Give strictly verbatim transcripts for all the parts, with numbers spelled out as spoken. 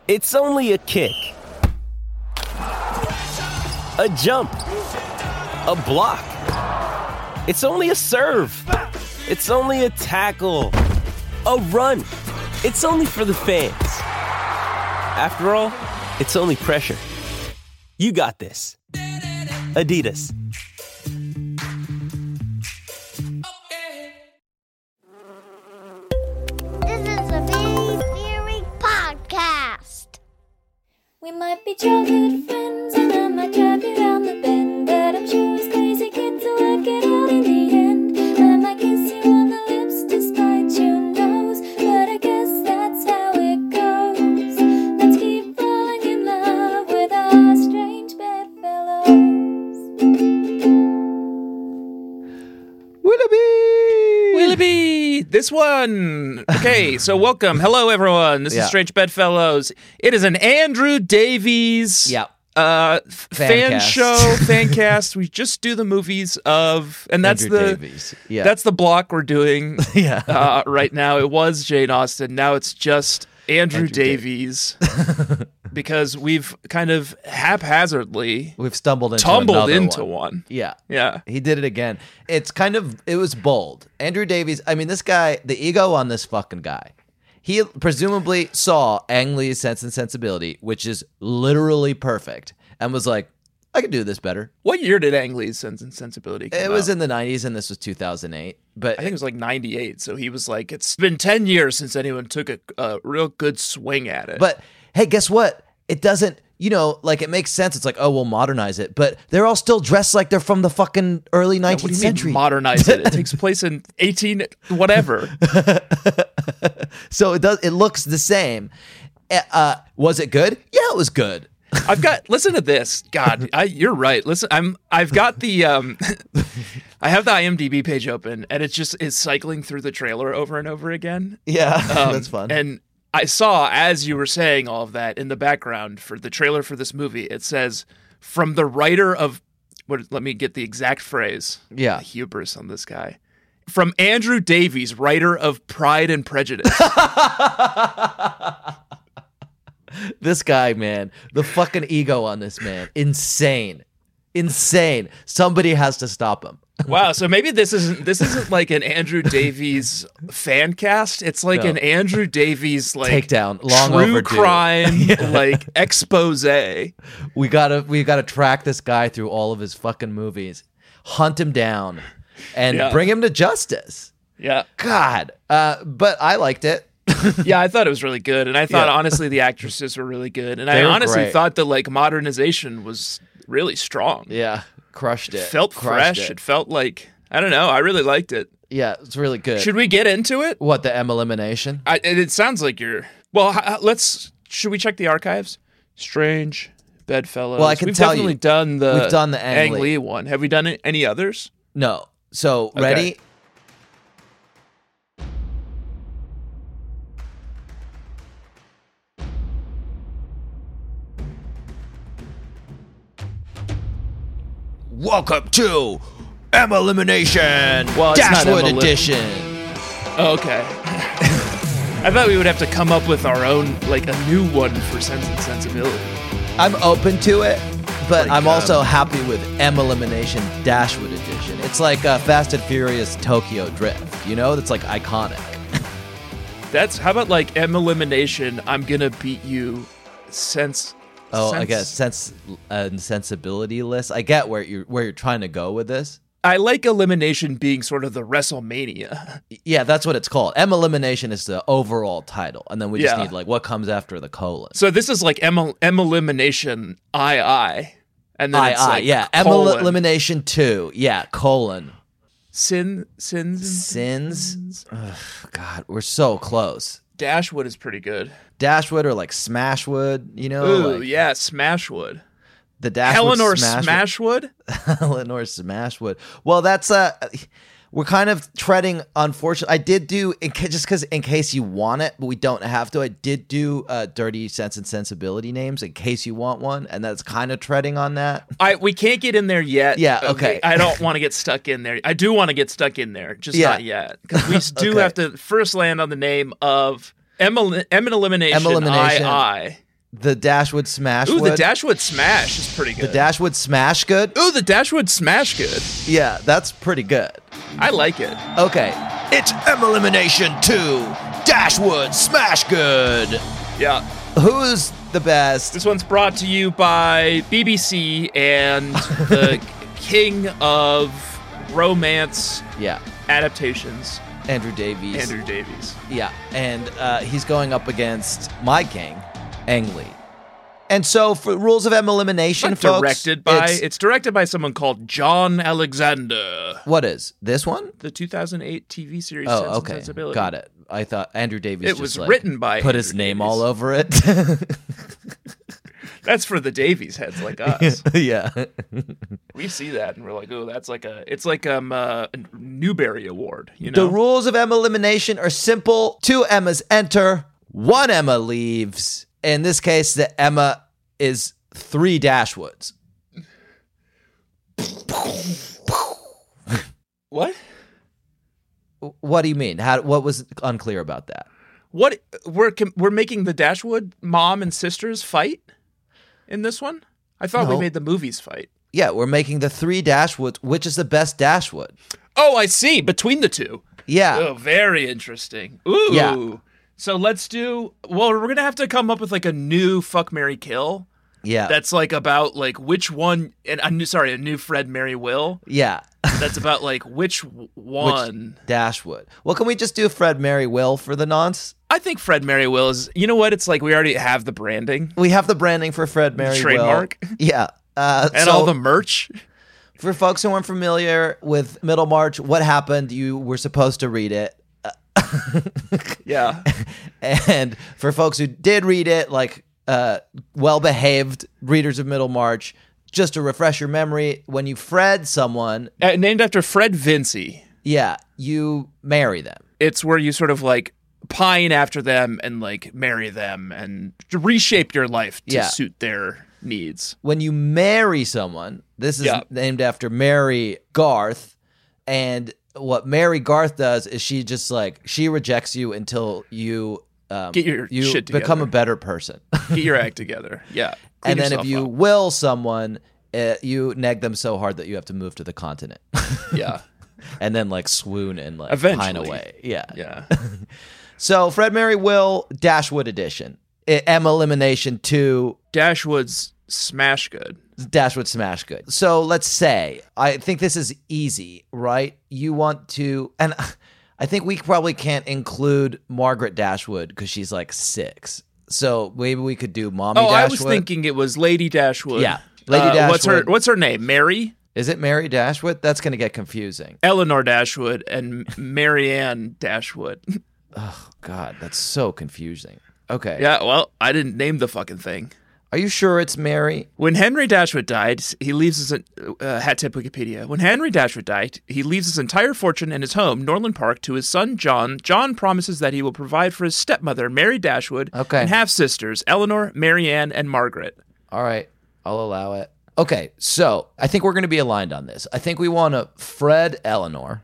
It's only a kick. A jump. A block. It's only a serve. It's only a tackle. A run. It's only for the fans. After all, it's only pressure. You got this. Adidas. This is a Big Theory podcast. We might be childhood friends, and I might drive you round the bend, but I'm sure it's crazy kid to work it out in the end. I might kiss you on the lips despite your nose, but I guess that's how it goes. Let's keep falling in love with our strange bedfellows. Willoughby! Willoughby! This one! Okay, so welcome. Hello, everyone. This Yeah. is Strange Bedfellows. It is an Andrew Davies Yeah. uh, f- Fan fan cast. show, fan cast. We just do the movies of, and that's Andrew the Davies. Yeah. that's the block we're doing Yeah. uh, right now. It was Jane Austen. Now it's just Andrew, Andrew Davies because we've kind of haphazardly We've stumbled into tumbled another into one. one. Yeah. Yeah. He did it again. It's kind of, it was bold. Andrew Davies, I mean, this guy, the ego on this fucking guy. He presumably saw Ang Lee's Sense and Sensibility, which is literally perfect, and was like, I could do this better. What year did Ang Lee's Sense and Sensibility come It was out? in the nineties, and this was two thousand eight. But I think it was like ninety-eight. So he was like, it's been ten years since anyone took a, a real good swing at it. But hey, guess what? It doesn't, you know, like it makes sense. It's like, oh, we'll modernize it. But they're all still dressed like they're from the fucking early what do nineteenth you century. mean modernize it? It takes place in eighteen whatever. So it does. It looks the same. Uh, was it good? Yeah, it was good. I've got, listen to this. God, I, you're right. Listen, I'm, I've got the, um, I have the IMDb page open and it's just, it's cycling through the trailer over and over again. Yeah, Um, that's fun. And I saw, as you were saying all of that in the background for the trailer for this movie, it says, from the writer of, what? Let me get the exact phrase. Yeah. The hubris on this guy. From Andrew Davies, writer of Pride and Prejudice. This guy, man, the fucking ego on this man, insane, insane. Somebody has to stop him. Wow, so maybe this isn't this isn't like an Andrew Davies fan cast. It's like No. an Andrew Davies like Takedown, long true overdue. crime like expose. We gotta, we gotta track this guy through all of his fucking movies, hunt him down, and Yeah. bring him to justice. Yeah. God, uh, but I liked it. Yeah, I thought it was really good. And I thought, Yeah. honestly, the actresses were really good. And They I were honestly great. thought the, like, modernization was really strong. Yeah, crushed it. It felt Crushed fresh. It. It. felt like, I don't know, I really liked it. Yeah, it's really good. Should we get into it? What, the M elimination? I, it it sounds like you're, well, h- h- let's, should we check the archives? Strange Bedfellows. Well, I can We've tell definitely you, done the, we've done the Ang Ang Lee. Lee one. Have we done it- any others? No. So ready? Okay. Welcome to M Elimination Well, it's not Dashwood M Elim- Edition. Oh, okay. I thought we would have to come up with our own, like, a new one for Sense and Sensibility. I'm open to it, but Like, I'm um, also happy with M Elimination Dashwood Edition. It's like uh, Fast and Furious Tokyo Drift. You know, it's like iconic. That's, how about, like, M Elimination, I'm gonna beat you, Sense... Oh, I sense- guess sense and sensibility list. I get where you're where you're trying to go with this. I like Elimination being sort of the WrestleMania. Yeah, that's what it's called. M Elimination is the overall title, and then we just Yeah. need like what comes after the colon. So this is like M, M Elimination I I. And then I it's I like yeah. M colon. Elimination two. Yeah, colon. Sin, sins, and Sins. Ugh, God, we're so close. Dashwood is pretty good. Dashwood or like Smashwood, you know? Ooh, like yeah, Smashwood. the Dashwood Eleanor Smashwood. Smashwood? Eleanor Smashwood. Well, that's uh we're kind of treading, unfortunately. I did do, in ca- just because in case you want it, but we don't have to, I did do uh, Dirty Sense and Sensibility names in case you want one, and that's kind of treading on that. I we can't get in there yet. Yeah, okay. I don't want to get stuck in there. I do want to get stuck in there, just Yeah. not yet. Because we do Okay. have to first land on the name of M, El- M and Elimination, M Elimination. I I. The Dashwood Smash Ooh, Wood. the Dashwood Smash is pretty good. The Dashwood Smash Good. Ooh, the Dashwood Smash good. Yeah, that's pretty good. I like it. Okay. It's M Elimination two. Dashwood Smash Good. Yeah. Who's the best? This one's brought to you by B B C and the king of romance Yeah. adaptations, Andrew Davies. Andrew Davies. Yeah, and uh, he's going up against my king, Ang Lee. And so, for rules of M Elimination, Not folks, directed by. It's, it's, directed by someone called John Alexander. what is this one? The two thousand eight T V series. Sense Oh, and okay, Sensibility. got it. I thought Andrew Davies. It just, was like, written by put his Andrew name Davies. all over it. That's for the Davies heads like us. Yeah, We see that and we're like, oh, that's like a. It's like um uh, a Newbery Award. You know. the rules of M Elimination are simple: two Emmas enter, one Emma leaves. In this case, the Emma is three Dashwoods. What? What do you mean? How? What was unclear about that? What we're com- we're making the Dashwood mom and sisters fight in this one? I thought we No. made the movies fight. Yeah, we're making the three Dashwoods. Which is the best Dashwood? Oh, I see. Between the two. Yeah. Oh, very interesting. Ooh. Yeah. So let's do. Well, we're gonna have to come up with like a new fuck, marry, kill. Yeah. That's like about like which one. And a new, sorry, a new Fred, Mary, Will. yeah. That's about like which w- one. Which Dashwood. Well, can we just do Fred, Mary, Will for the nonce? I think Fred, Mary, Will is. You know what? It's like we already have the branding We have the branding for Fred, Mary, trademark. Will. Yeah. Uh, and so all the merch. for folks who aren't familiar with Middlemarch, what happened? You were supposed to read it. Yeah. And for folks who did read it, like uh, well-behaved readers of Middlemarch, just to refresh your memory, when you Fred someone, Uh, named after Fred Vinci. yeah, you marry them. It's where you sort of like pine after them and like marry them and reshape your life to Yeah. suit their needs. When you marry someone, this is Yeah. named after Mary Garth, and what Mary Garth does is she just like she rejects you until you um, Get your you shit become together. a better person. Get your act together. Yeah. Clean And then if yourself you up. will someone, uh, you neg them so hard that you have to move to the continent, Yeah. and then like swoon and like Eventually. pine away. Yeah. Yeah. So Fred, Mary, Will, Dashwood edition, I- M Elimination two, Dashwood's smash good. Dashwood Smash Good. So let's say, I think this is easy, right? You want to, and I think we probably can't include Margaret Dashwood because she's like six. So maybe we could do Mommy Oh, Dashwood. I was thinking it was Lady Dashwood. Yeah, Lady Uh, What's her Dashwood. What's her name? Mary? Is it Mary Dashwood? That's going to get confusing. Eleanor Dashwood and Marianne Dashwood. God, that's so confusing. Okay. Yeah, well, I didn't name the fucking thing. Are you sure it's Mary? When Henry Dashwood died, he leaves his uh, hat tip Wikipedia. When Henry Dashwood died, he leaves his entire fortune and his home, Norland Park, to his son John. John promises that he will provide for his stepmother, Mary Dashwood, Okay. and half sisters, Eleanor, Marianne, and Margaret. All right, I'll allow it. Okay, so I think we're going to be aligned on this. I think we want to Fred Eleanor.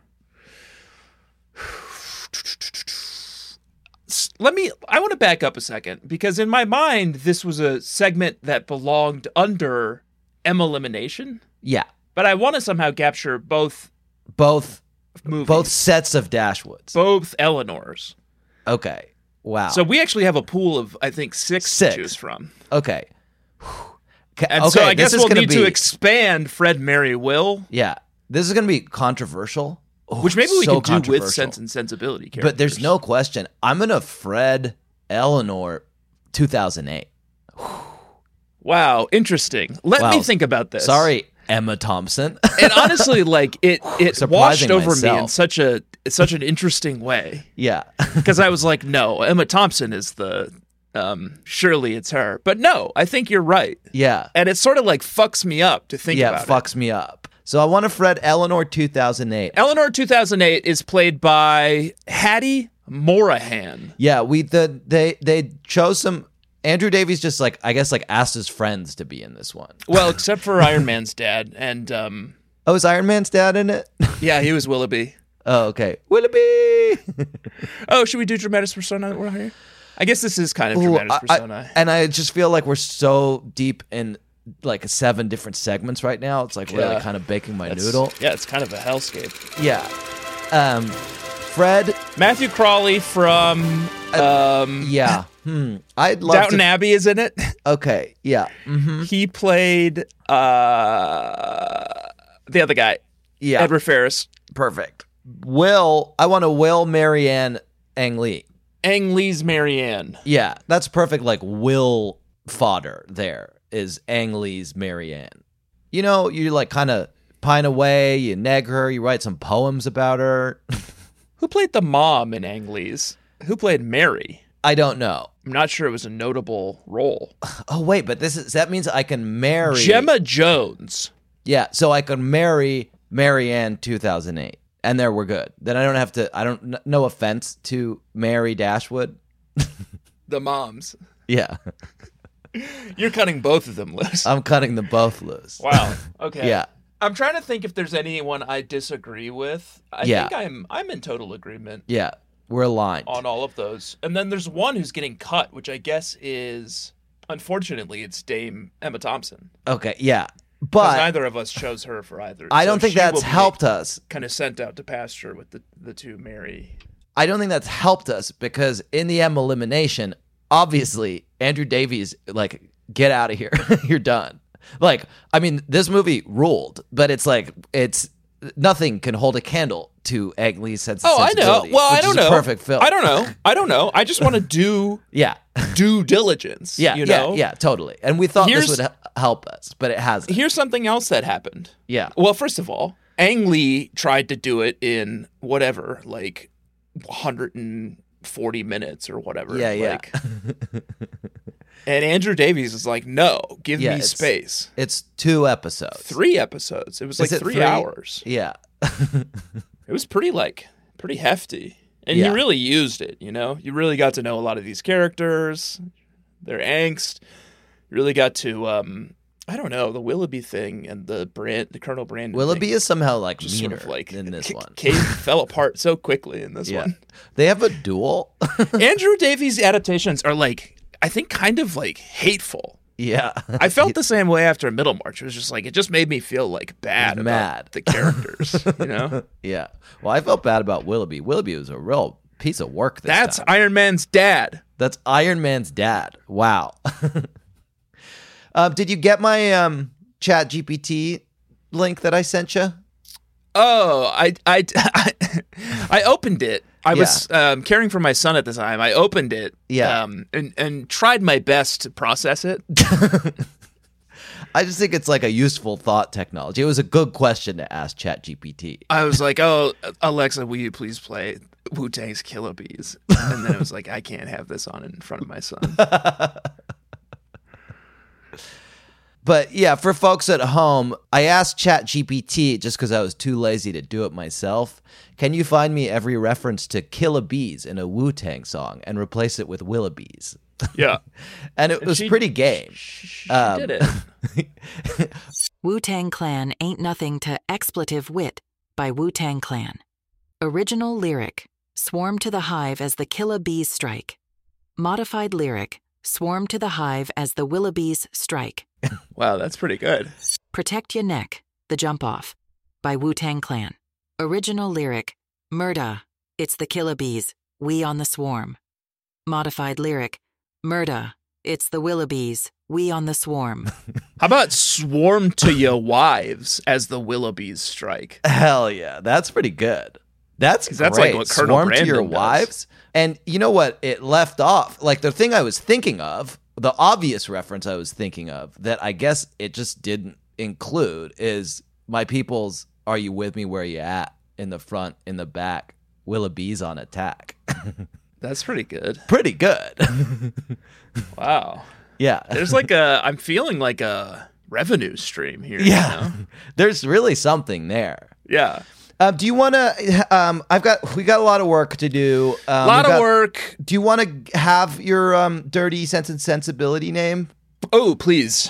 Let me, I want to back up a second because in my mind, this was a segment that belonged under M Elimination, Yeah, but I want to somehow capture both both movies, both sets of Dashwoods. both Eleanors. Okay, wow. So we actually have a pool of, I think, six, Six. to choose from. okay, okay. And okay, so I this guess is we'll gonna need be, to expand Fred, Mary, Will, yeah, this is going to be controversial. Oh, which maybe we so can do with controversial. Sense and Sensibility characters. But there's no question. I'm going to Fred Eleanor two thousand eight. Wow, interesting. Let Wow. me think about this. Sorry, Emma Thompson. And honestly, like it, it Surprising washed over me in myself. such a such an interesting way. yeah. Because I was like, no, Emma Thompson is the, um, surely it's her. But no, I think you're right. yeah. And it sort of like fucks me up to think Yeah, about it. fucks me up. So I want to Fred Eleanor two thousand eight. Eleanor two thousand eight is played by Hattie Morahan. Yeah, we the they they chose some. Andrew Davies just like I guess like asked his friends to be in this one. Well, except for Iron Man's dad. And um, Oh, is Iron Man's dad in it? yeah, he was Willoughby. Oh, okay. Willoughby. Oh, should we do Dramatis Persona that we're here? I guess this is kind of Ooh, dramatis I- I- persona. and I just feel like we're so deep in like seven different segments right now. It's like really Yeah. kind of baking my That's- noodle. Yeah, it's kind of a hellscape. Yeah. Um, Fred. Matthew Crawley from um, Yeah. Hmm. I'd love Downton to. Abbey is in it. Okay. Yeah. hmm He played uh, the other guy, Yeah. Edward Ferris. Perfect. Will. I want to Will Marianne Ang Lee. Ang Lee's Marianne. Yeah. That's perfect. Like Will fodder there is Ang Lee's Marianne. You know, you like kind of pine away, you neg her, you write some poems about her. Who played the mom in Ang Lee's? Who played Mary? I don't know. I'm not sure it was a notable role. Oh wait, but this is that means I can marry Gemma Jones. Yeah, so I can marry Marianne two thousand eight, and there we're good. Then I don't have to. I don't. n- No offense to Mary Dashwood. The moms. Yeah, You're cutting both of them loose. I'm cutting them both loose. Wow. Okay. Yeah. I'm trying to think if there's anyone I disagree with. I Yeah. think I'm I'm in total agreement Yeah, we're aligned. on all of those. And then there's one who's getting cut, which I guess is unfortunately it's Dame Emma Thompson. Okay, yeah, Because but neither of us chose her for either. I So don't think she that's will be helped us. Kind of sent out to pasture with the the two Mary. I don't think that's helped us because in the Emma elimination, obviously Andrew Davies like get out of here. You're done. Like, I mean, this movie ruled, but it's like it's nothing can hold a candle to Ang Lee's sense of Oh, I know. sensibility, Well, I which don't is a know. perfect film. I don't know. I don't know. I just want to do Yeah, due diligence. yeah, you yeah, know? yeah, totally. And we thought Here's- this would h- help us, but it hasn't. Here's something else that happened. Yeah, Well, first of all, Ang Lee tried to do it in whatever, like one hundred forty minutes or whatever. yeah, yeah. Like, and Andrew Davies is like, no, give Yeah, me it's- space. It's two episodes. Three episodes. It was like Is it three, three? hours. Yeah, It was pretty like pretty hefty. And Yeah. he really used it, you know? You really got to know a lot of these characters, their angst. You really got to um I don't know, the Willoughby thing and the Brand the Colonel Brandon Willoughby thing is somehow like just meaner sort of like in this K- one. Kate fell apart so quickly in this Yeah, one. they have a duel. Andrew Davies adaptations are like I think kind of like hateful. Yeah, I felt the same way after Middlemarch. It was just like it just made me feel like bad You're about mad. the characters, you know? Yeah. Well, I felt bad about Willoughby. Willoughby was a real piece of work this That's time. Iron Man's dad. That's Iron Man's dad. Wow. uh, did you get my um, Chat G P T link that I sent you? Oh, I, I, I, I opened it. I was um, caring for my son at the time. I opened it Yeah. um, and, and tried my best to process it. I just think it's like a useful thought technology. It was a good question to ask Chat G P T. I was like, oh, Alexa, will you please play Wu-Tang's Killer Bees? And then it was like, I can't have this on in front of my son. But yeah, for folks at home, I asked Chat G P T just because I was too lazy to do it myself. Can you find me every reference to Killer Bees in a Wu-Tang song and replace it with Willoughby's? Yeah. And it was she- pretty game. She Um, did it. Wu-Tang Clan Ain't Nothing to Expletive Wit by Wu-Tang Clan. Original lyric, Swarm to the hive as the killer bees strike. Modified lyric, Swarm to the hive as the Willoughbys strike. Wow, that's pretty good. Protect Your Neck, The Jump Off by Wu-Tang Clan. Original lyric, Murda, It's the Killer Bees, We on the Swarm. Modified lyric, Murda, It's the Willoughbys, We on the Swarm. How about swarm to your wives as the Willoughbys strike? Hell yeah, that's pretty good. That's 'Cause great. that's like what Colonel Swarm to your Brandon does. wives. And you know what? It left off. Like the thing I was thinking of, the obvious reference I was thinking of that I guess it just didn't include is my people's Are You With Me Where You At? In the front, in the back, Willoughby's on attack. That's pretty good. Pretty good. Wow. Yeah. There's like a, I'm feeling like a revenue stream here. Yeah. You know? There's really something there. Yeah. Um, do you want to? Um, I've got. We got a lot of work to do. Um, A lot we of got- work. Do you want to have your um, dirty Sense and Sensibility name? Oh, please.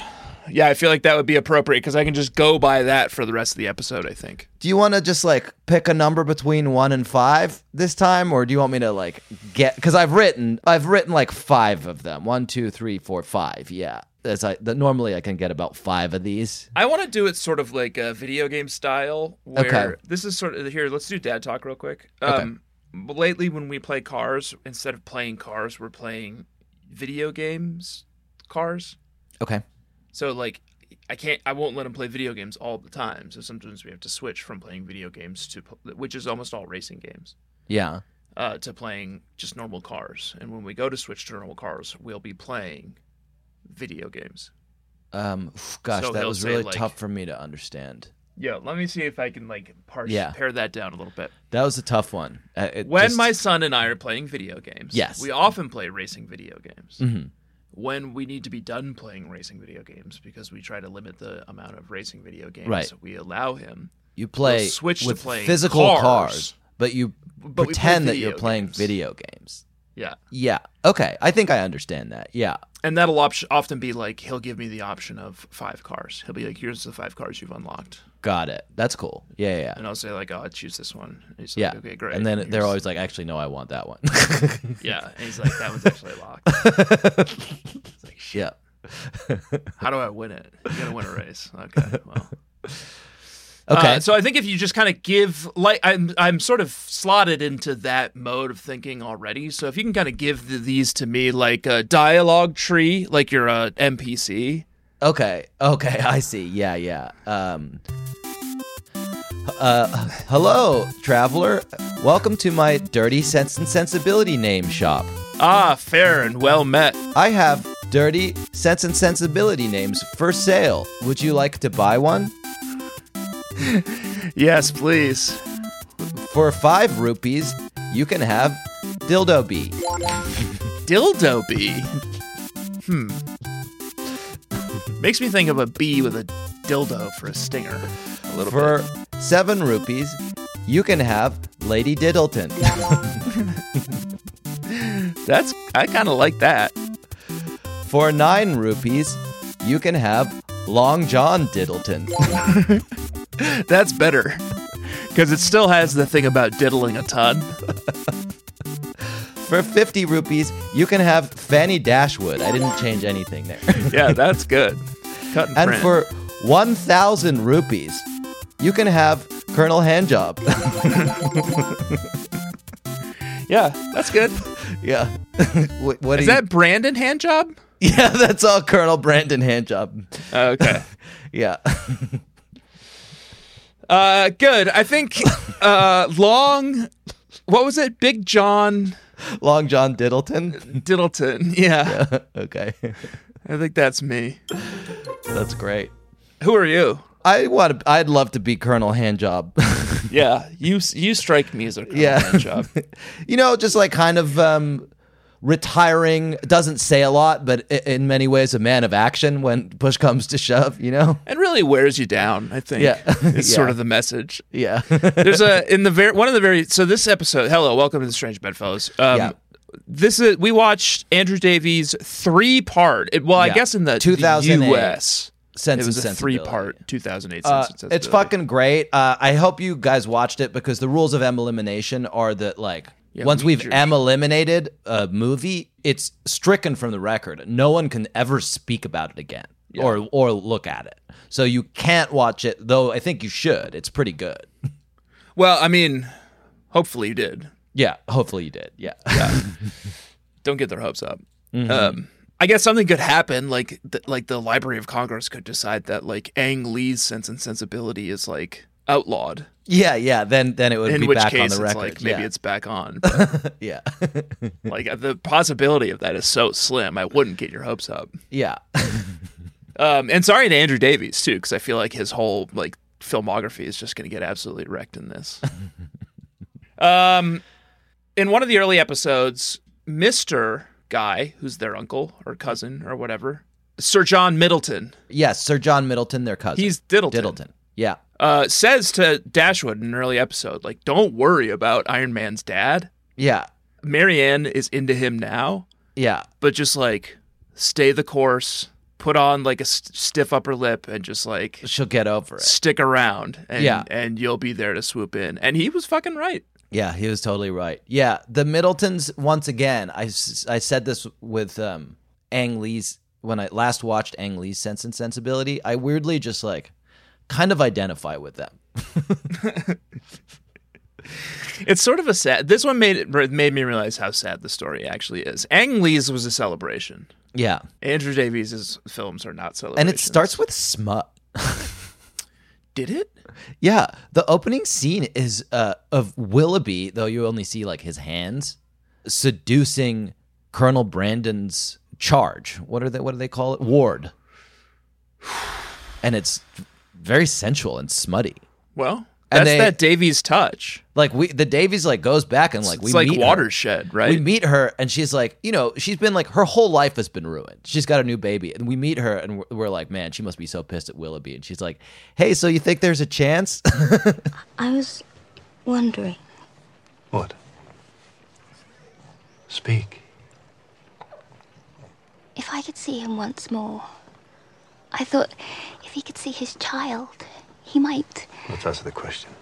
Yeah, I feel like that would be appropriate because I can just go by that for the rest of the episode, I think. Do you want to just like pick a number between one and five this time, or do you want me to like get? Because I've written, I've written like five of them. One, two, three, four, five. Yeah, that's I. The, normally, I can get about five of these. I want to do it sort of like a video game style. Where Okay. This is sort of here. Let's do dad talk real quick. Um, Lately, when we play Cars, instead of playing Cars, we're playing video games. Cars. Okay. So like, I can't, I won't let him play video games all the time. So sometimes we have to switch from playing video games to, which is almost all racing games, Yeah. uh, to playing just normal cars. And when we go to switch to normal cars, we'll be playing video games. Um. phew, Gosh, So that he'll was say, really like- tough for me to understand. Yeah, let me see if I can like parse, Yeah. pare that down a little bit. That was a tough one. Uh, it When just- my son and I are playing video games, Yes. we often play racing video games. Mhm. When we need to be done playing racing video games, because we try to limit the amount of racing video games Right. we allow him, you play we'll switch to with playing physical cars. cars, but you But we play pretend that video you're playing games. video games. yeah. Yeah. Okay. I think I understand that. Yeah. And that'll op- often be like, he'll give me the option of five cars. He'll be like, here's the five cars you've unlocked. Got it. That's cool. Yeah. Yeah. And I'll say like, oh, I'd choose this one. And he's Yeah. like, okay, great. And then they're here's- always like, actually, no, I want that one. yeah. And he's like, that one's actually locked. It's like, shit. Yeah. How do I win it? You gotta win a race. Okay, well. Okay. Uh, so I think if you just kind of give, like, I'm I'm sort of slotted into that mode of thinking already. So if you can kind of give the, these to me like a dialogue tree, like you're a N P C. Okay. Okay. I see. Yeah. Yeah. Um. Uh. Hello, traveler. Welcome to my Dirty Sense and Sensibility name shop. Ah, fair and well met. I have dirty Sense and Sensibility names for sale. Would you like to buy one? Yes, please. For five rupees, you can have Dildo Bee. Dildo bee. Hmm. Makes me think of a bee with a dildo for a stinger. A little For bit. seven rupees, you can have Lady Diddleton. That's, I kind of like that. For nine rupees, you can have Long John Diddleton. That's better. Because it still has the thing about diddling a ton. For fifty rupees, you can have Fanny Dashwood. I didn't change anything there. Yeah, that's good. Cut and, And print. for one thousand rupees, you can have Colonel Handjob. Yeah, that's good. Yeah. what, what Is do you- that Brandon Handjob? Yeah, that's all Colonel Brandon Handjob. Oh, okay. Yeah. uh, good. I think uh, Long, what was it? Big John Long John Diddleton. Diddleton. Yeah, Okay. I think that's me. That's great. Who are you? I want to, I'd love to be Colonel Handjob. Yeah, you you strike me as a Colonel Yeah. Handjob. You know, just like kind of um, retiring, doesn't say a lot, but i- in many ways a man of action when push comes to shove, you know? And really wears you down, I think. Yeah. Is sort Yeah. of the message. Yeah. There's a in the very one of the very so this episode. Hello, welcome to the Strange Bedfellows. Um, Yeah. This is we watched Andrew Davies three part. It, well, I Yeah. guess in the, two thousand eight U S Sense it was and a three Sensibility. part two thousand eight. Uh, Sense and it's Sensibility. fucking great. Uh, I hope you guys watched it because the rules of M elimination are that like Yeah, once we we've judge. M eliminated a movie, it's stricken from the record. No one can ever speak about it again or or look at it. So you can't watch it, though. I think you should. It's pretty good. Well, I mean, hopefully you did. Yeah, hopefully you did. Yeah. Don't get their hopes up. Mm-hmm. Um, I guess something could happen, like th- like the Library of Congress could decide that like Ang Lee's Sense and Sensibility is like outlawed. Yeah, yeah. Then then it would In be which back case, on the it's record. like maybe yeah. it's back on. But, yeah, like the possibility of that is so slim. I wouldn't get your hopes up. yeah. Um, and sorry to Andrew Davies too, because I feel like his whole like filmography is just going to get absolutely wrecked in this. um, in one of the early episodes, Mister Guy, who's their uncle or cousin or whatever, Sir John Middleton, Yes, Sir John Middleton, their cousin. he's Diddleton, Diddleton. Yeah, uh, says to Dashwood in an early episode, like, "Don't worry about Iron Man's dad. yeah, Marianne is into him now, yeah. but just like stay the course." put on like a st- stiff upper lip and just like She'll get over it. stick around, and Yeah. and you'll be there to swoop in. And he was fucking right. Yeah, he was totally right. Yeah, the Middletons, once again, I, s- I said this with um, Ang Lee's, when I last watched Ang Lee's Sense and Sensibility, I weirdly just like kind of identify with them. It's sort of a sad. This one made it made me realize how sad the story actually is. Ang Lee's was a celebration. Yeah. Andrew Davies' films are not celebrations. And it starts with smut. Did it? Yeah, the opening scene is uh, of Willoughby, though you only see like his hands, seducing Colonel Brandon's charge. What are they? What do they call it? Ward. And it's very sensual and smutty. Well, And that's they- that Davies touch. Like we, the Davies like goes back and like It's we like meet her. Watershed, right? We meet her and she's like, you know, she's been like, her whole life has been ruined. She's got a new baby. And we meet her and we're, we're like, man, she must be so pissed at Willoughby. And she's like, hey, so you think there's a chance? I was wondering. What? Speak. If I could see him once more. I thought if he could see his child, he might. Let's answer the question.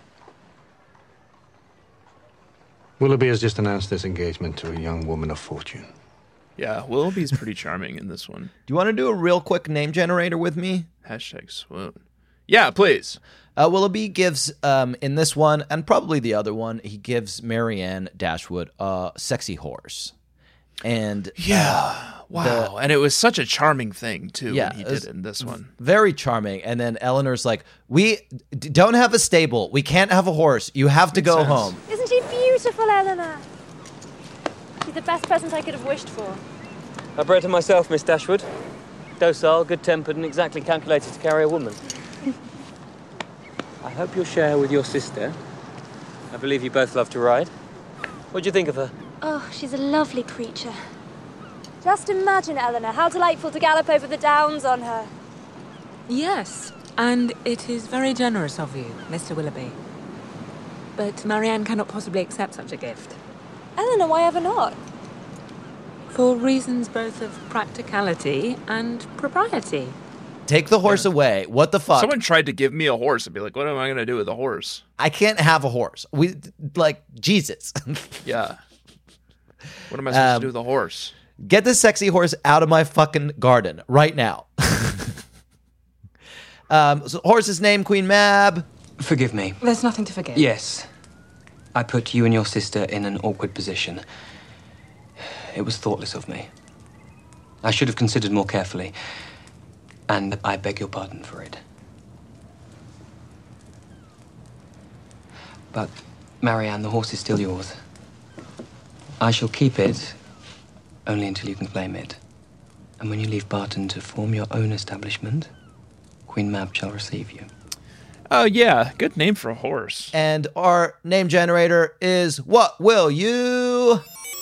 Willoughby has just announced his engagement to a young woman of fortune. Yeah, Willoughby's pretty charming in this one. Do you want to do a real quick name generator with me? Hashtag swoon. Yeah, please. Uh, Willoughby gives, um, in this one, and probably the other one, he gives Marianne Dashwood a sexy horse. And Yeah. Wow. and it was such a charming thing, too, Yeah, when he it was did it in this one. very charming. And then Eleanor's like, we d- don't have a stable. We can't have a horse. You have to Makes go sense. home. Isn't she beautiful, Eleanor? She's the best present I could have wished for. I bred her myself, Miss Dashwood. Docile, good-tempered, and exactly calculated to carry a woman. I hope you'll share with your sister. I believe you both love to ride. What do you think of her? Oh, she's a lovely creature. Just imagine, Eleanor, how delightful to gallop over the downs on her. Yes, and it is very generous of you, Mister Willoughby. But Marianne cannot possibly accept such a gift. Eleanor, why ever not? For reasons both of practicality and propriety. Take the horse away. What the fuck? Someone tried to give me a horse. I'd be like, what am I going to do with a horse? I can't have a horse. We like Jesus. Yeah. What am I supposed Um, to do with a horse? Get this sexy horse out of my fucking garden right now. um, so horse's name, Queen Mab. Forgive me. There's nothing to forgive. Yes. I put you and your sister in an awkward position. It was thoughtless of me. I should have considered more carefully. And I beg your pardon for it. But, Marianne, the horse is still yours. I shall keep it only until you can claim it. And when you leave Barton to form your own establishment, Queen Mab shall receive you. Oh, yeah. Good name for a horse. And our name generator is What Will You?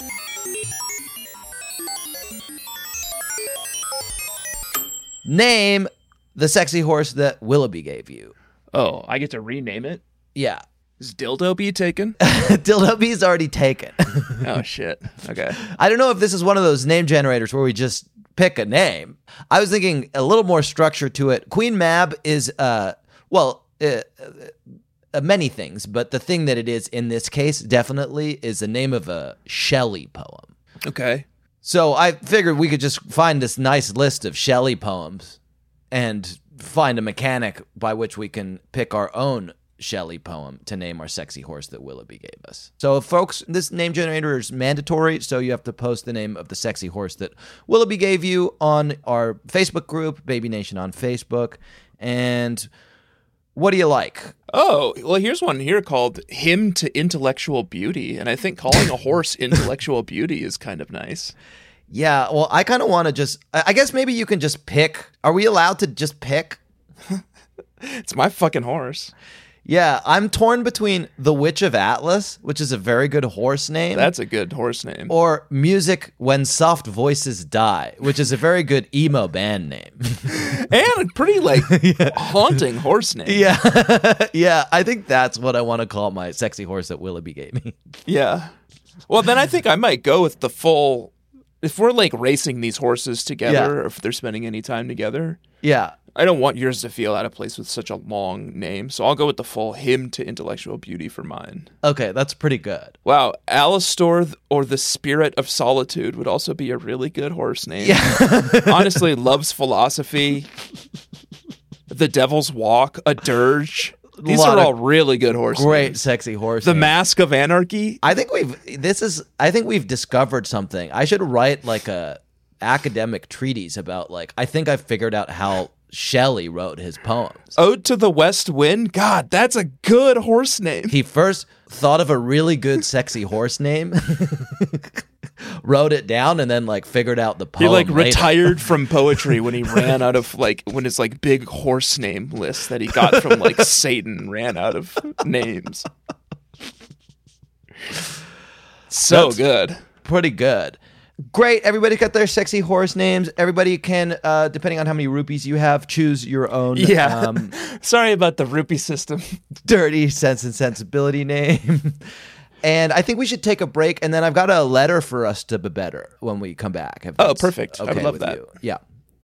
Name the sexy horse that Willoughby gave you. Oh, I get to rename it? Yeah. Is Dildo be taken? Dildoby's already taken. Oh, shit. Okay. I don't know if this is one of those name generators where we just pick a name. I was thinking a little more structure to it. Queen Mab is, uh, well, uh, uh, many things, but the thing that it is in this case definitely is the name of a Shelley poem. Okay. So I figured we could just find this nice list of Shelley poems and find a mechanic by which we can pick our own Shelley poem to name our sexy horse that Willoughby gave us. So, folks, this name generator is mandatory, so you have to post the name of the sexy horse that Willoughby gave you on our Facebook group, Baby Nation on Facebook. And what do you like? Oh, well, here's one here called Hymn to Intellectual Beauty. And I think calling a horse Intellectual Beauty is kind of nice. Yeah, well, I kind of want to just, I I guess maybe you can just pick. Are we allowed to just pick? It's my fucking horse. Yeah, I'm torn between The Witch of Atlas, which is a very good horse name. That's a good horse name. Or Music When Soft Voices Die, which is a very good emo band name. And a pretty, like, yeah. haunting horse name. Yeah. Yeah, I think that's what I want to call my sexy horse that Willoughby gave me. Yeah. Well, then I think I might go with the full if we're like racing these horses together, Yeah. or if they're spending any time together, Yeah. I don't want yours to feel out of place with such a long name. So I'll go with the full Hymn to Intellectual Beauty for mine. Okay, that's pretty good. Wow, Alistor or the Spirit of Solitude would also be a really good horse name. Yeah. Honestly, Love's Philosophy, The Devil's Walk, a Dirge. These Lot are of all really good horse Great, names. sexy horse. The names. Mask of Anarchy. I think we've this is I think we've discovered something. I should write like a academic treatise about like I think I've figured out how Shelley wrote his poems. Ode to the West Wind. God, that's a good horse name. He first thought of a really good sexy horse name, wrote it down, and then like figured out the poem. He like later. retired from poetry when he ran out of like when his like big horse name list that he got from like Satan ran out of names. So That's good. Pretty good. Great. Everybody got their sexy horse names. Everybody can, uh, depending on how many rupees you have, choose your own Yeah. um, Sorry about the rupee system. dirty Sense and Sensibility name. And I think we should take a break, and then I've got a letter for us to be better when we come back. If Oh, that's perfect. I would okay love with that. you. Yeah.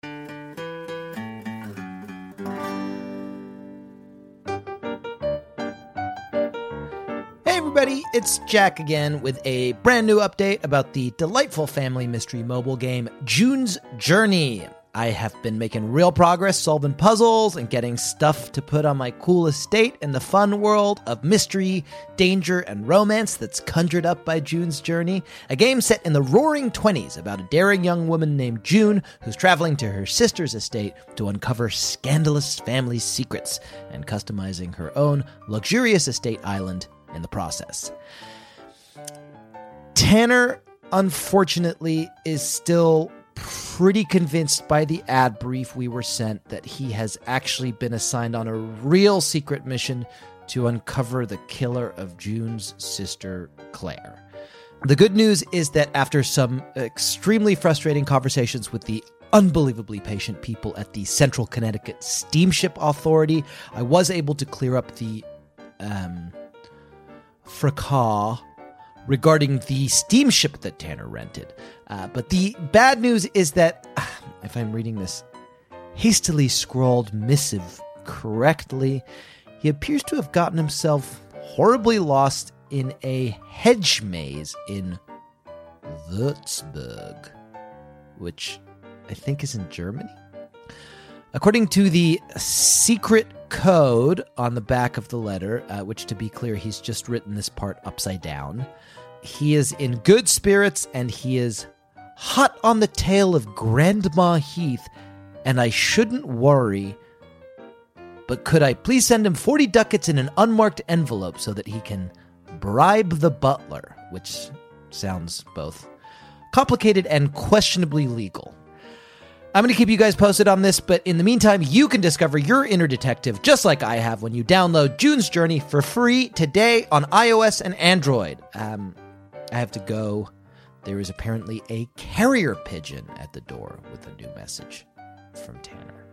Hey everybody, it's Jack again with a brand new update about the delightful family mystery mobile game June's Journey. I have been making real progress solving puzzles and getting stuff to put on my cool estate in the fun world of mystery, danger, and romance that's conjured up by June's Journey, a game set in the roaring twenties about a daring young woman named June who's traveling to her sister's estate to uncover scandalous family secrets and customizing her own luxurious estate island in the process. Tanner, unfortunately, is still pretty convinced by the ad brief we were sent that he has actually been assigned on a real secret mission to uncover the killer of June's sister, Claire. The good news is that after some extremely frustrating conversations with the unbelievably patient people at the Central Connecticut Steamship Authority, I was able to clear up the um, fracas regarding the steamship that Tanner rented. Uh, but the bad news is that, if I'm reading this hastily scrawled missive correctly, he appears to have gotten himself horribly lost in a hedge maze in Würzburg, which I think is in Germany. According to the secret code on the back of the letter, uh, which to be clear, he's just written this part upside down, he is in good spirits and he is hot on the tail of Grandma Heath, and I shouldn't worry, but could I please send him forty ducats in an unmarked envelope so that he can bribe the butler, which sounds both complicated and questionably legal. I'm going to keep you guys posted on this, but in the meantime, you can discover your inner detective just like I have when you download June's Journey for free today on iOS and Android. Um, I have to go. There is apparently a carrier pigeon at the door with a new message from Tanner.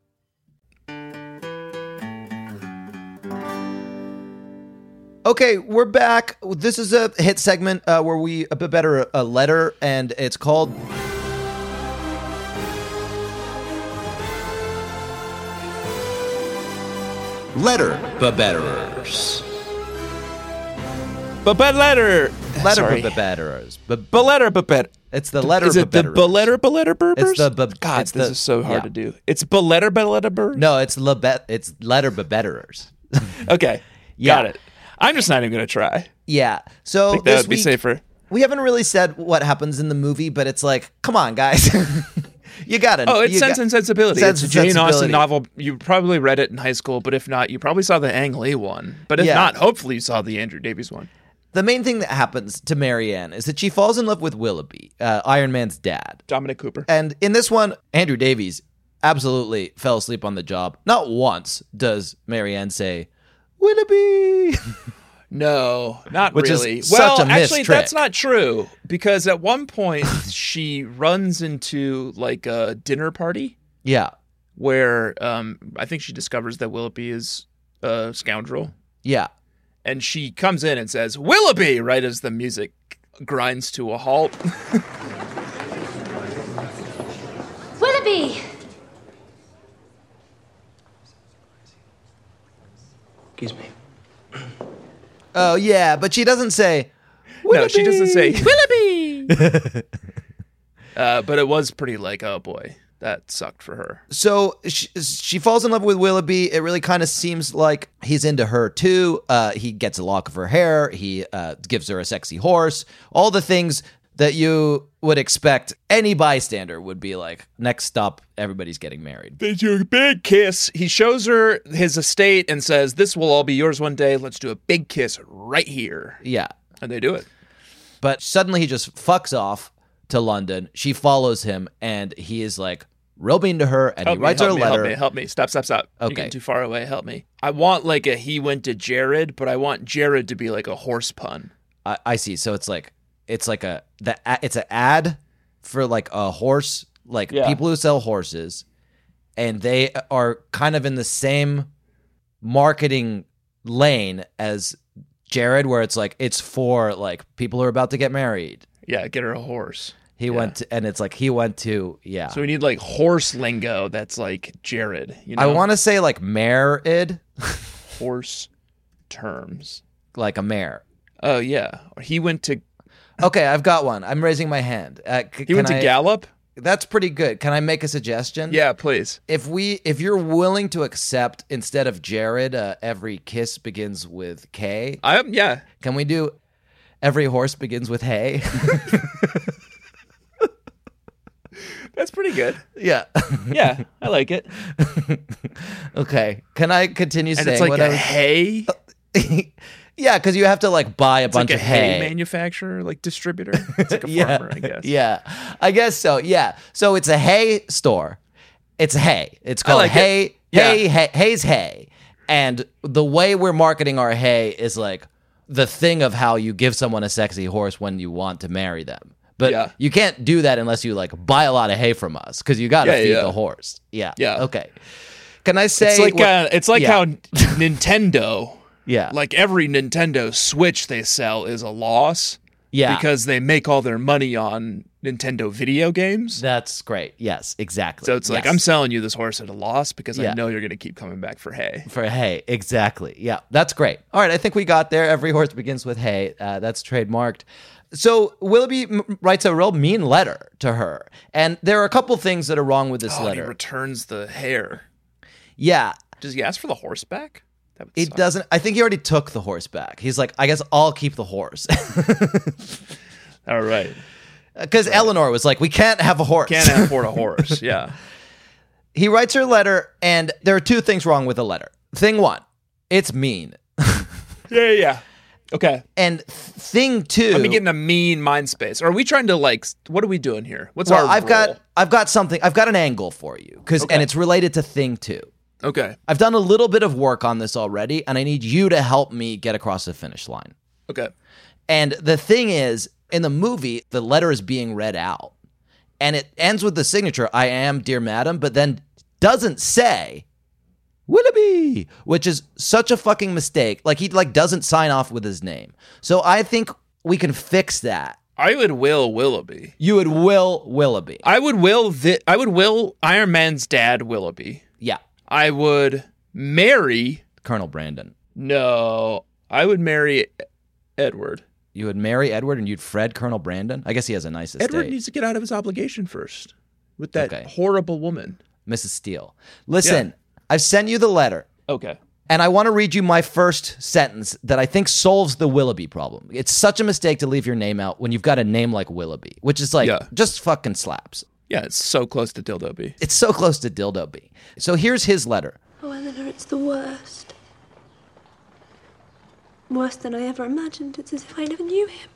Okay, we're back. This is a hit segment uh, where we a bit better a letter, and it's called Letter Babetterers. But letter. Letter Sorry. Babetterers. But Baletter babet. it's the letter Is it the Babetterers. baletter baletter burbers? It's the bab- God, it's this the- is so hard yeah. to do. It's baletter baletter burbers? No, it's lebet. It's letter Babetterers. Okay. Yeah. Got it. I'm just not even going to try. Yeah. So I think that this would be week, safer. we haven't really said what happens in the movie, but it's like, come on, guys. You got it. Oh, it's Sense and Sensibility. Sense it's a and Jane Austen Sensibility. novel. You probably read it in high school, but if not, you probably saw the Ang Lee one. But if Yeah. not, hopefully you saw the Andrew Davies one. The main thing that happens to Marianne is that she falls in love with Willoughby, uh, Iron Man's dad. Dominic Cooper. And in this one, Andrew Davies absolutely fell asleep on the job. Not once does Marianne say, Willoughby. No, not Which is really. such well, a missed actually, trick. that's not true because at one point she runs into like a dinner party Yeah. where um, I think she discovers that Willoughby is a scoundrel, Yeah. and she comes in and says "Willoughby" right as the music grinds to a halt. Excuse me. Oh, yeah, but she doesn't say, Willoughby. No, she doesn't say, Willoughby! uh, but it was pretty like, oh boy, that sucked for her. So she, she falls in love with Willoughby. It really kind of seems like he's into her too. Uh, he gets a lock of her hair. He uh, gives her a sexy horse. All the things that you would expect any bystander would be like, next stop, everybody's getting married. They do a big kiss. He shows her his estate and says, this will all be yours one day. Let's do a big kiss right here. Yeah. And they do it. But suddenly he just fucks off to London. She follows him, and he is like real mean to her, and help he writes me, her a me, letter. Help me, help me. Stop, stop, stop. Okay. You're getting too far away. Help me. I want like a he went to Jared, but I want Jared to be like a horse pun. I, I see. So it's like, it's like a, the, it's an ad for like a horse, like Yeah. people who sell horses, and they are kind of in the same marketing lane as Jared, where it's like, it's for like people who are about to get married. Yeah, get her a horse. He Yeah. went to, and it's like, he went to, yeah. So we need like horse lingo that's like Jared. You know? I want to say like mare-id, horse terms. like a mare. Oh, yeah. He went to Okay, I've got one. I'm raising my hand. Uh, c- he went can to I- Gallup? That's pretty good. Can I make a suggestion? Yeah, please. If we, if you're willing to accept instead of Jared, uh, every kiss begins with K. I am. Yeah. Can we do every horse begins with hay? That's pretty good. Yeah. Yeah, I like it. Okay. Can I continue And saying it's like what a I was? hay. Yeah, because you have to like buy a It's bunch like a of hay. hay manufacturer, like distributor. It's like a Yeah. farmer, I guess. Yeah, I guess so. Yeah. So it's a hay store. It's hay. It's I called like it. hay, Yeah. hay, hay, hay's hay. And the way we're marketing our hay is like the thing of how you give someone a sexy horse when you want to marry them. But Yeah. you can't do that unless you like buy a lot of hay from us because you got to Yeah, feed yeah. the horse. Yeah. Yeah. Okay. Can I say It's like what- uh, it's like yeah. how Nintendo, Yeah. like every Nintendo Switch they sell is a loss. Yeah. Because they make all their money on Nintendo video games. That's great. Yes, exactly. So it's like, Yes. I'm selling you this horse at a loss because Yeah. I know you're going to keep coming back for hay. For hay, exactly. Yeah, that's great. All right, I think we got there. Every horse begins with hay. Uh, that's trademarked. So Willoughby m- writes a real mean letter to her, and there are a couple things that are wrong with this Oh, and he letter. returns the hair. Yeah, Does he ask for the horse back? That would it suck. doesn't. I think he already took the horse back. He's like, I guess I'll keep the horse All right. because Eleanor was like, we can't have a horse. Can't afford a horse. Yeah. He writes her a letter, and there are two things wrong with the letter. Thing one, it's mean, Yeah, yeah. Okay. and th- thing two, Let me get in a mean mind space. Are we trying to like? What are we doing here? What's well, our? I've role? got I've got something. I've got an angle for you because, Okay. and it's related to thing two. Okay. I've done a little bit of work on this already, and I need you to help me get across the finish line. Okay. And the thing is, in the movie, the letter is being read out, and it ends with the signature, I am, dear madam, but then doesn't say Willoughby, which is such a fucking mistake. Like, he like doesn't sign off with his name. So I think we can fix that. I would will Willoughby. You would will Willoughby. I would will. Thi- I would will Iron Man's dad Willoughby. Yeah. I would marry. Colonel Brandon. No, I would marry Edward. You would marry Edward and you'd Fred Colonel Brandon? I guess he has a nice estate. Edward needs to get out of his obligation first with that Okay. horrible woman. Missus Steele. Listen, I've sent you the letter, Okay. and I want to read you my first sentence that I think solves the Willoughby problem. It's such a mistake to leave your name out when you've got a name like Willoughby, which is like, Yeah. just fucking slaps. Yeah, it's so close to Dildoby. It's so close to Dildoby. So here's his letter. Oh, Eleanor, it's the worst. Worse than I ever imagined. It's as if I never knew him.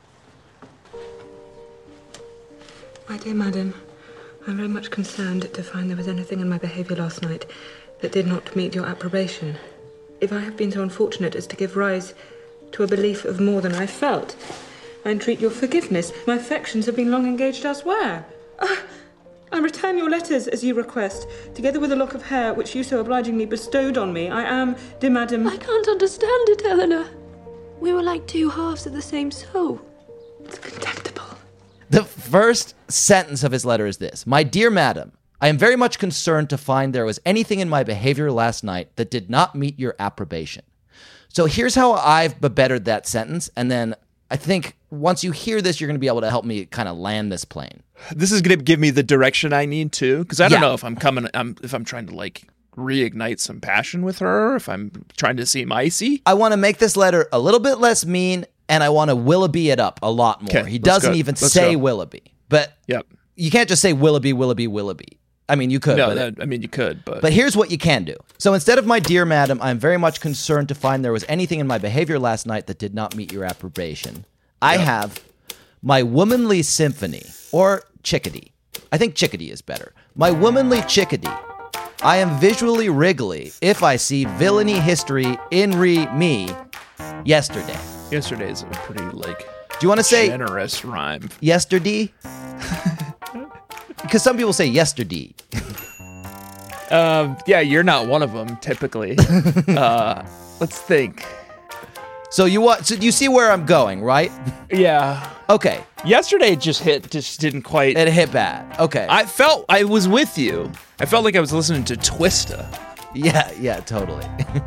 My dear madam, I'm very much concerned to find there was anything in my behaviour last night that did not meet your approbation. If I have been so unfortunate as to give rise to a belief of more than I felt, I entreat your forgiveness. My affections have been long engaged elsewhere. Ah, I return your letters as you request, together with a lock of hair which you so obligingly bestowed on me. I am, dear madam... I can't understand it, Eleanor. We were like two halves of the same soul. It's contemptible. The first sentence of his letter is this. My dear madam, I am very much concerned to find there was anything in my behavior last night that did not meet your approbation. So here's how I've bettered that sentence, and then I think once you hear this, you're going to be able to help me kind of land this plane. This is going to give me the direction I need too, because I don't Yeah. know if I'm coming, I'm, if I'm trying to like reignite some passion with her, if I'm trying to seem icy. I want to make this letter a little bit less mean, and I want to Willoughby it up a lot more. Okay, He let's doesn't go. even Let's say go. Willoughby, but Yep. you can't just say Willoughby, Willoughby, Willoughby. I mean, you could. No, but that, I mean you could, but But here's what you can do. So instead of my dear madam, I am very much concerned to find there was anything in my behavior last night that did not meet your approbation. I have my womanly symphony, or chickadee. I think chickadee is better. My womanly chickadee. I am visually wriggly if I see villainy history in re me yesterday. yesterday is a pretty like Do you want to say generous rhyme. yesterday? Because some people say yesterday. Um, yeah, you're not one of them typically. uh, let's think. So you want? So you see where I'm going, right? Yeah. Okay. Yesterday just hit, just didn't quite. It hit bad. Okay. I felt I was with you. I felt like I was listening to Twista. Yeah, yeah, totally.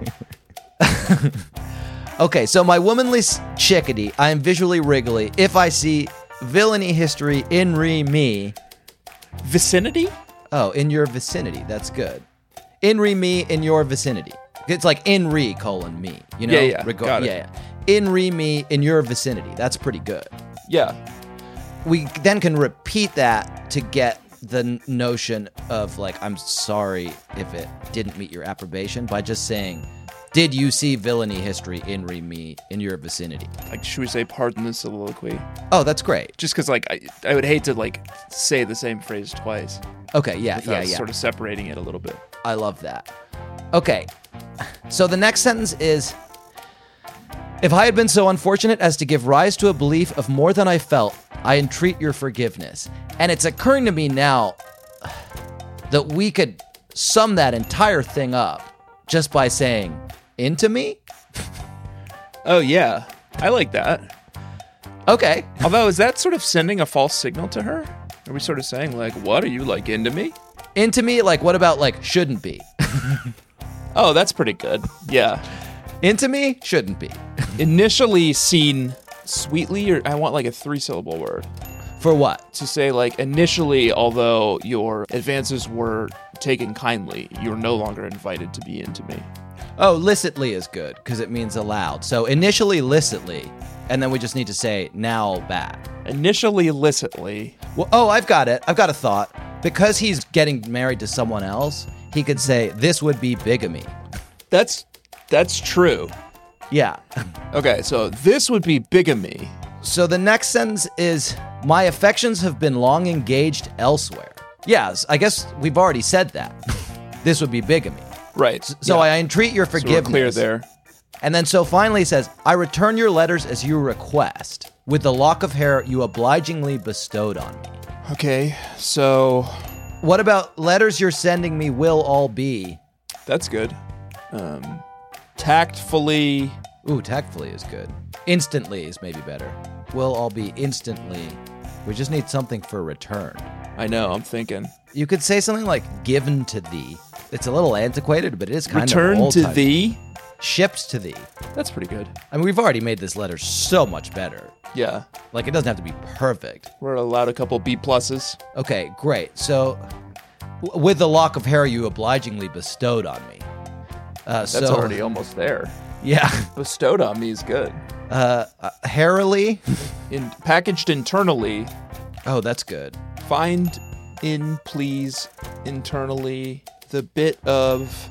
Okay, so my womanly s- chickadee, I am visually wriggly if I see villainy history in re me. Vicinity? Oh, in your vicinity. That's good. In re me in your vicinity. It's like in re colon me. You know? Yeah, yeah, Reg- got it. yeah, yeah. In re me in your vicinity. That's pretty good. Yeah. We then can repeat that to get the n- notion of like, I'm sorry if it didn't meet your approbation by just saying, did you see villainy history in re me in your vicinity? Like, should we say pardon the soliloquy? Oh, that's great. Just because, like, I, I would hate to, like, say the same phrase twice. Okay, yeah, without yeah, yeah. sort of separating it a little bit. I love that. Okay, so the next sentence is, if I had been so unfortunate as to give rise to a belief of more than I felt, I entreat your forgiveness. And it's occurring to me now that we could sum that entire thing up just by saying, into me? Oh, yeah. I like that. Okay. Although, is that sort of sending a false signal to her? Are we sort of saying, like, what, are you, like, into me? Into me? Like, what about, like, shouldn't be? Oh, that's pretty good. Yeah. Into me? Shouldn't be. Initially seen sweetly, or I want, like, a three-syllable word. For what? To say, like, initially, although your advances were taken kindly, you're no longer invited to be into me. Oh, licitly is good, because it means allowed. So initially licitly, and then we just need to say now bad. Initially licitly. Well, oh, I've got it. I've got a thought. Because he's getting married to someone else, he could say, this would be bigamy. That's that's true. Yeah. Okay, so this would be bigamy. So the next sentence is, my affections have been long engaged elsewhere. Yes, I guess we've already said that. This would be bigamy. Right. So yeah. I entreat your forgiveness. So we're clear there. And then so finally he says, I return your letters as you request, with the lock of hair you obligingly bestowed on me. Okay, so... What about letters you're sending me will all be? That's good. Um, tactfully... Ooh, tactfully is good. Instantly is maybe better. Will all be instantly. We just need something for return. I know, I'm thinking. You could say something like given to thee. It's a little antiquated, but it is kind Return of old to time. thee? Shipped to thee. That's pretty good. I mean, we've already made this letter so much better. Yeah. Like, it doesn't have to be perfect. We're allowed a couple B pluses. Okay, great. So, w- with the lock of hair you obligingly bestowed on me. Uh, That's so, already almost there. Yeah. Bestowed on me is good. Uh, uh hairily? In, packaged internally. Oh, that's good. Find in, please, internally, the bit of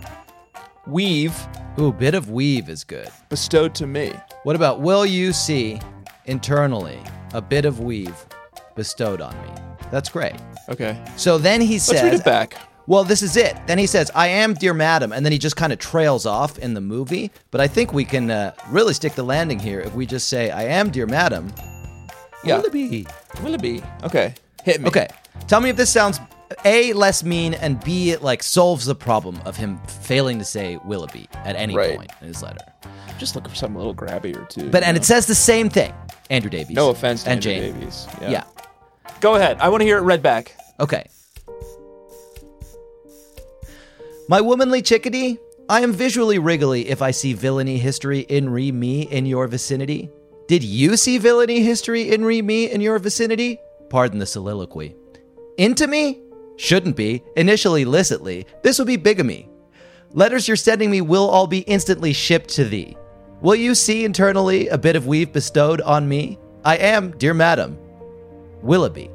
weave. Ooh, bit of weave is good. Bestowed to me. What about, will you see internally a bit of weave bestowed on me? That's great. Okay. So then he says... Let's read it back. Well, this is it. Then he says, I am, dear madam, and then he just kind of trails off in the movie. But I think we can uh, really stick the landing here if we just say, I am, dear madam. Yeah. Willoughby. Willoughby. Okay. Hit me. Okay. Tell me if this sounds, A, less mean, and B, it like solves the problem of him failing to say Willoughby at any Right. point in his letter. Just looking for something a little grabbier, too. But, you and know? it says the same thing. Andrew Davies. No offense to and Andrew Jane. Davies. Yeah. Yeah. Go ahead. I want to hear it read back. Okay. My womanly chickadee, I am visually wriggly if I see villainy history in re me in your vicinity. Did you see villainy history in re me in your vicinity? Pardon the soliloquy. Into me? Shouldn't be. Initially licitly. This will be bigamy. Letters you're sending me will all be instantly shipped to thee. Will you see internally a bit of weave bestowed on me? I am, dear madam, Willoughby.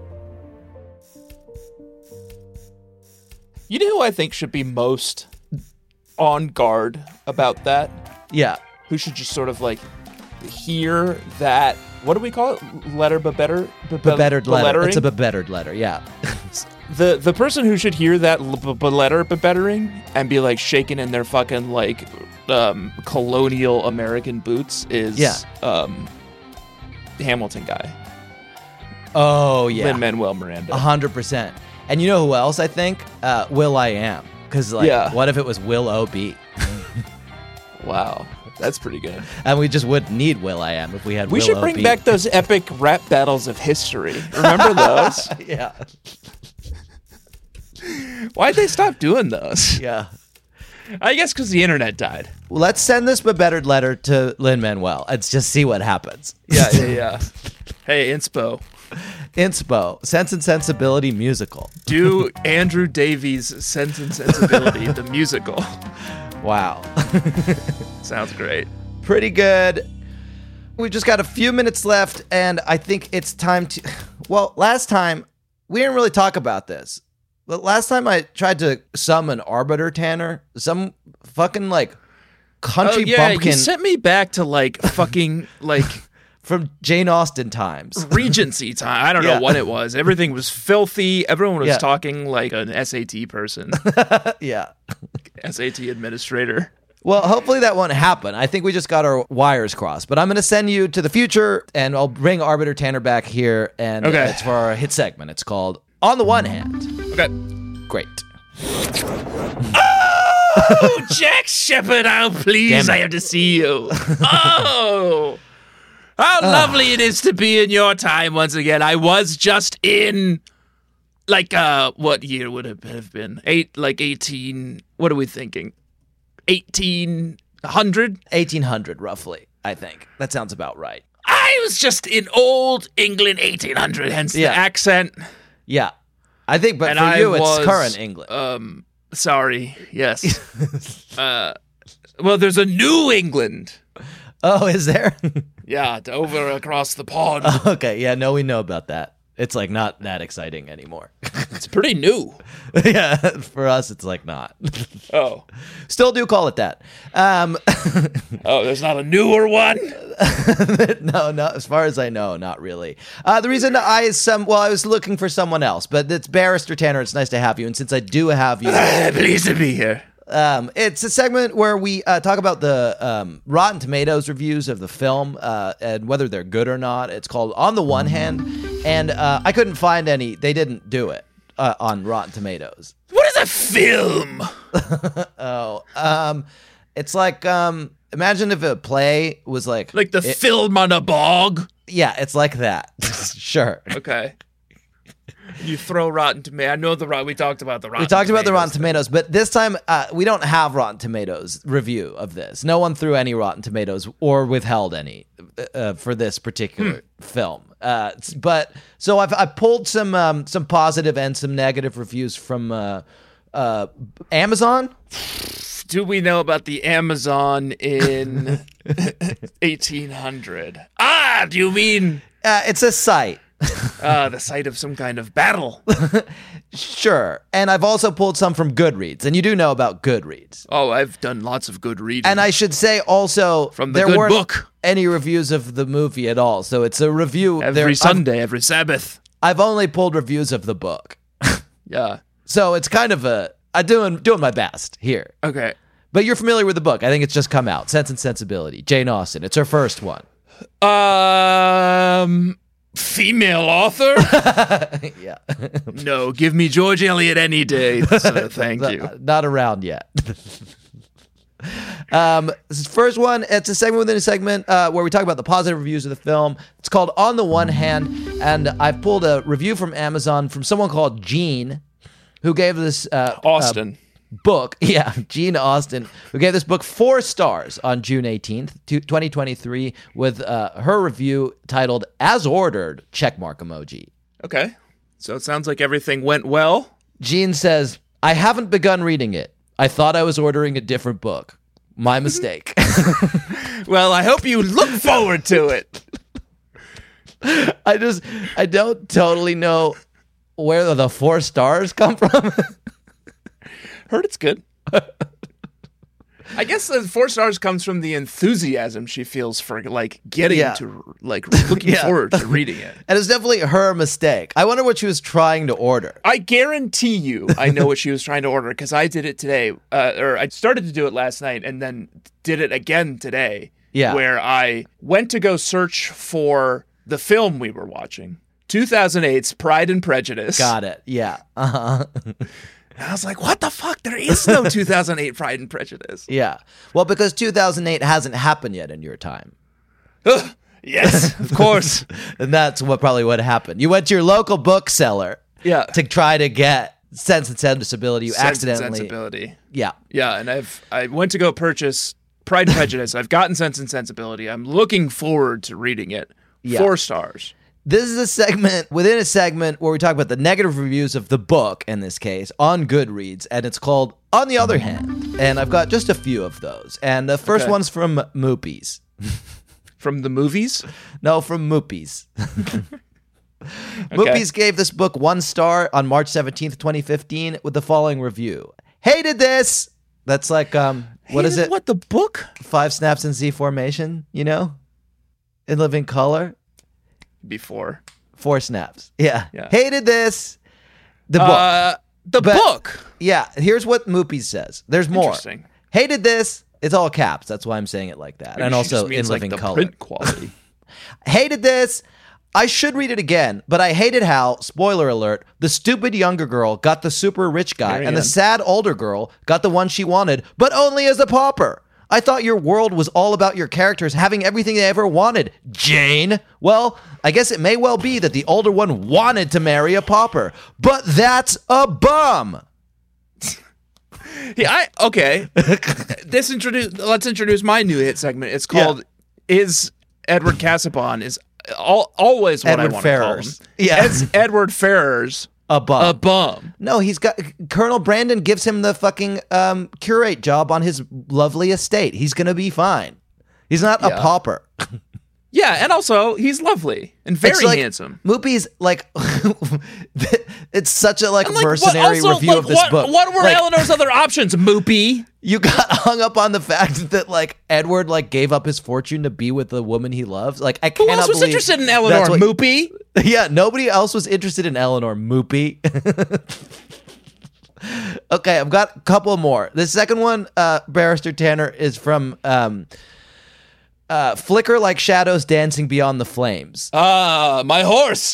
You know who I think should be most on guard about that? Yeah. Who should just sort of like hear that, what do we call it? Letter but better? Bebettered letter. It's a bebettered letter, yeah. The the person who should hear that letter bebettering and be like shaking in their fucking like um, colonial American boots is yeah. um, the Hamilton guy. Oh, yeah. Lin-Manuel Miranda. A hundred percent. And you know who else I think? Uh, Will I Am. Because, like, yeah. what if it was Will O B? Wow. That's pretty good. And we just wouldn't need Will I Am if we had we Will should O bring B. back those epic rap battles of history. Remember those? Yeah. Why'd they stop doing those? Yeah. I guess because the internet died. Well, let's send this bebettered letter to Lin-Manuel. Let's just see what happens. Yeah, yeah, yeah. Hey, Inspo. Inspo, Sense and Sensibility musical. Do Andrew Davies' Sense and Sensibility, the musical. Wow. Sounds great. Pretty good. We've just got a few minutes left, and I think it's time to... Well, last time, we didn't really talk about this. But last time I tried to summon Arbiter Tanner, some fucking, like, country oh, yeah, bumpkin... you sent me back to, like, fucking, like... From Jane Austen times. Regency time. I don't Yeah. know what it was. Everything was filthy. Everyone was Yeah. talking like an S A T person. Yeah. S A T administrator. Well, hopefully that won't happen. I think we just got our wires crossed. But I'm going to send you to the future, and I'll bring Arbiter Tanner back here, and Okay. uh, it's for our hit segment. It's called On the One Hand. Okay. Great. Oh, Jack Shepherd, how pleased Damn it. I am to see you. Oh, how lovely it is to be in your time once again. I was just in, like, uh, what year would it have been? Eight, like eighteen, what are we thinking? eighteen hundred? eighteen hundred, roughly, I think. That sounds about right. I was just in old England eighteen hundred, hence Yeah. the accent. Yeah. I think, but And for I you, it's was, current England. Um, sorry, yes. uh, well, there's a New England. Oh, is there? Yeah, over across the pond. Okay, yeah, no, we know about that. It's like not that exciting anymore. It's pretty new. Yeah, for us, it's like not. Oh. Still do call it that. Um, oh, there's not a newer one? no, no, as far as I know, not really. Uh, the reason I is some, well, I was looking for someone else, but it's Barrister Tanner. It's nice to have you. And since I do have you. Pleased to be here. Um, it's a segment where we uh, talk about the um, Rotten Tomatoes reviews of the film uh, and whether they're good or not. It's called On the One Hand, and uh, I couldn't find any. They didn't do it uh, on Rotten Tomatoes. What is a film? oh, um, it's like um, imagine if a play was like like the it, film on a bog. Yeah, it's like that. Sure. Okay. You throw Rotten Tomatoes. I know the Rotten. We talked about the Rotten. We talked tomatoes about the Rotten Tomatoes, but this time uh, we don't have Rotten Tomatoes review of this. No one threw any Rotten Tomatoes or withheld any uh, for this particular Hmm. film. Uh, but so I've I pulled some um, some positive and some negative reviews from uh, uh, Amazon. Do we know about the Amazon in eighteen hundred? Ah, do you mean? Uh, it's a site. uh, the site of some kind of battle. Sure. And I've also pulled some from Goodreads, and you do know about Goodreads. Oh, I've done lots of good reading. And I should say also, from the there good weren't book. any reviews of the movie at all. So it's a review. Every there, Sunday, I've, every Sabbath. I've only pulled reviews of the book. Yeah. So it's kind of a, I'm doing, doing my best here. Okay. But you're familiar with the book. I think it's just come out. Sense and Sensibility. Jane Austen. It's her first one. Um... Female author? Yeah. No, give me George Eliot any day. So thank not, you. Not around yet. um, this is the first one. It's a segment within a segment uh, where we talk about the positive reviews of the film. It's called On the One Hand, and I've pulled a review from Amazon from someone called Gene, who gave this uh, Austin. Uh, book, yeah, Gene Austen, who gave this book four stars on June eighteenth, twenty twenty-three, with uh, her review titled "As Ordered," checkmark emoji. Okay. So it sounds like everything went well. Gene says, I haven't begun reading it. I thought I was ordering a different book. My mistake. Well, I hope you look forward to it. I just, I don't totally know where the four stars come from. Heard it's good. I guess the four stars comes from the enthusiasm she feels for like getting Yeah. to like looking Yeah. forward to reading it. And it's definitely her mistake. I wonder what she was trying to order. I guarantee you I know what she was trying to order because I did it today, uh, or I started to do it last night and then did it again today. Yeah. Where I went to go search for the film we were watching, two thousand eight's Pride and Prejudice. Got it. Yeah. Uh-huh. I was like, what the fuck? There is no two thousand eight Pride and Prejudice. Yeah. Well, because two thousand eight hasn't happened yet in your time. Ugh, yes, of course. And that's what probably what happened. You went to your local bookseller Yeah. to try to get Sense and Sensibility. You Sense and accidentally. Sensibility. Yeah. Yeah, and I've I went to go purchase Pride and Prejudice. I've gotten Sense and Sensibility. I'm looking forward to reading it. Yeah. Four stars. This is a segment within a segment where we talk about the negative reviews of the book, in this case, on Goodreads, and it's called On the Other Hand. And I've got just a few of those. And the first Okay. one's from Moopies. From the movies? No, from Moopies. Moopies gave this book one star on March seventeenth, twenty fifteen, with the following review. Hated this! That's like, um, what is Hated it? What, the book? Five snaps in Z formation, you know? In living color. Before. Four snaps. Yeah. Yeah. Hated this. The book. Uh, the But- book. Yeah, here's what Moopies says. There's more. Interesting. Hated this. It's all caps. That's why I'm saying it like that. Maybe and she also just in means, living like, the color. print quality. Hated this. I should read it again, but I hated how, spoiler alert, the stupid younger girl got the super rich guy Marianne. and the sad older girl got the one she wanted, but only as a pauper. I thought your world was all about your characters having everything they ever wanted, Jane. Well, I guess it may well be that the older one wanted to marry a pauper, but that's a bum. Yeah, I okay. this introduce. Let's introduce my new hit segment. It's called "Is Edward Casaubon is all, always what Edward I want to call him." Ferrars. Yeah. It's Edward Ferrars A bum. a bum. No, he's got Colonel Brandon gives him the fucking um, curate job on his lovely estate. He's gonna be fine. He's not Yeah. a pauper. Yeah, and also he's lovely and very It's like, handsome. Moopy's like, it's such a like And, like, what- mercenary also, review like, of this what, book. What were Like, Eleanor's other options, Moopy? You got hung up on the fact that like Edward like gave up his fortune to be with the woman he loves. Like I Who cannot else was believe interested in that's Eleanor, what- Moopy? Yeah, nobody else was interested in Eleanor, Moopy. Okay, I've got a couple more. The second one, uh, Barrister Tanner, is from um, uh, Flicker Like Shadows Dancing Beyond the Flames. Ah, my horse.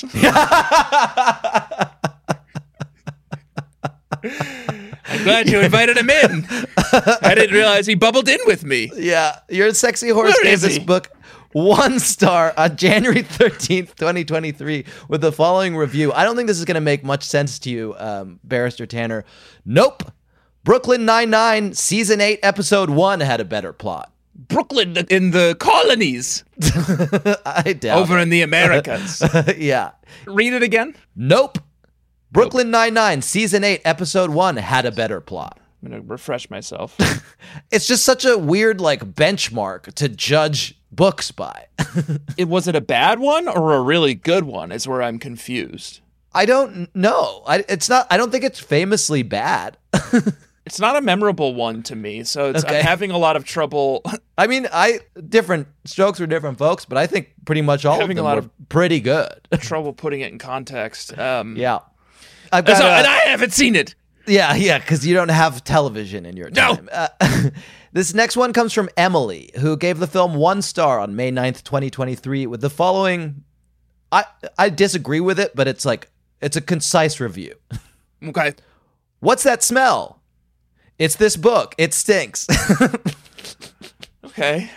I'm glad you invited him in. I didn't realize he bubbled in with me. Yeah, your sexy horse Where gave is this he? book one star on January thirteenth, twenty twenty-three, with the following review. I don't think this is going to make much sense to you, um, Barrister Tanner. Nope. Brooklyn Nine-Nine, Season eight, Episode one had a better plot. Brooklyn in the colonies. I doubt Over in the Americas. it. Yeah. Read it again. Nope. Brooklyn Nine-Nine, Season eight, Episode one had a better plot. I'm going to refresh myself. It's just such a weird, like, benchmark to judge books by. it Was it a bad one or a really good one is where I'm confused. I don't know. I, it's not, I don't think it's famously bad. It's not a memorable one to me, so it's, Okay. I'm having a lot of trouble. I mean, I different strokes for different folks, but I think pretty much all Having of a them lot were pretty good. trouble putting it in context. Um, Yeah. I've got so- a- and I haven't seen it. Yeah, yeah, because you don't have television in your No. time. Uh, this next one comes from Emily, who gave the film one star on May ninth, twenty twenty-three, with the following. I I disagree with it, but it's like it's a concise review. Okay. What's that smell? It's this book. It stinks. Okay.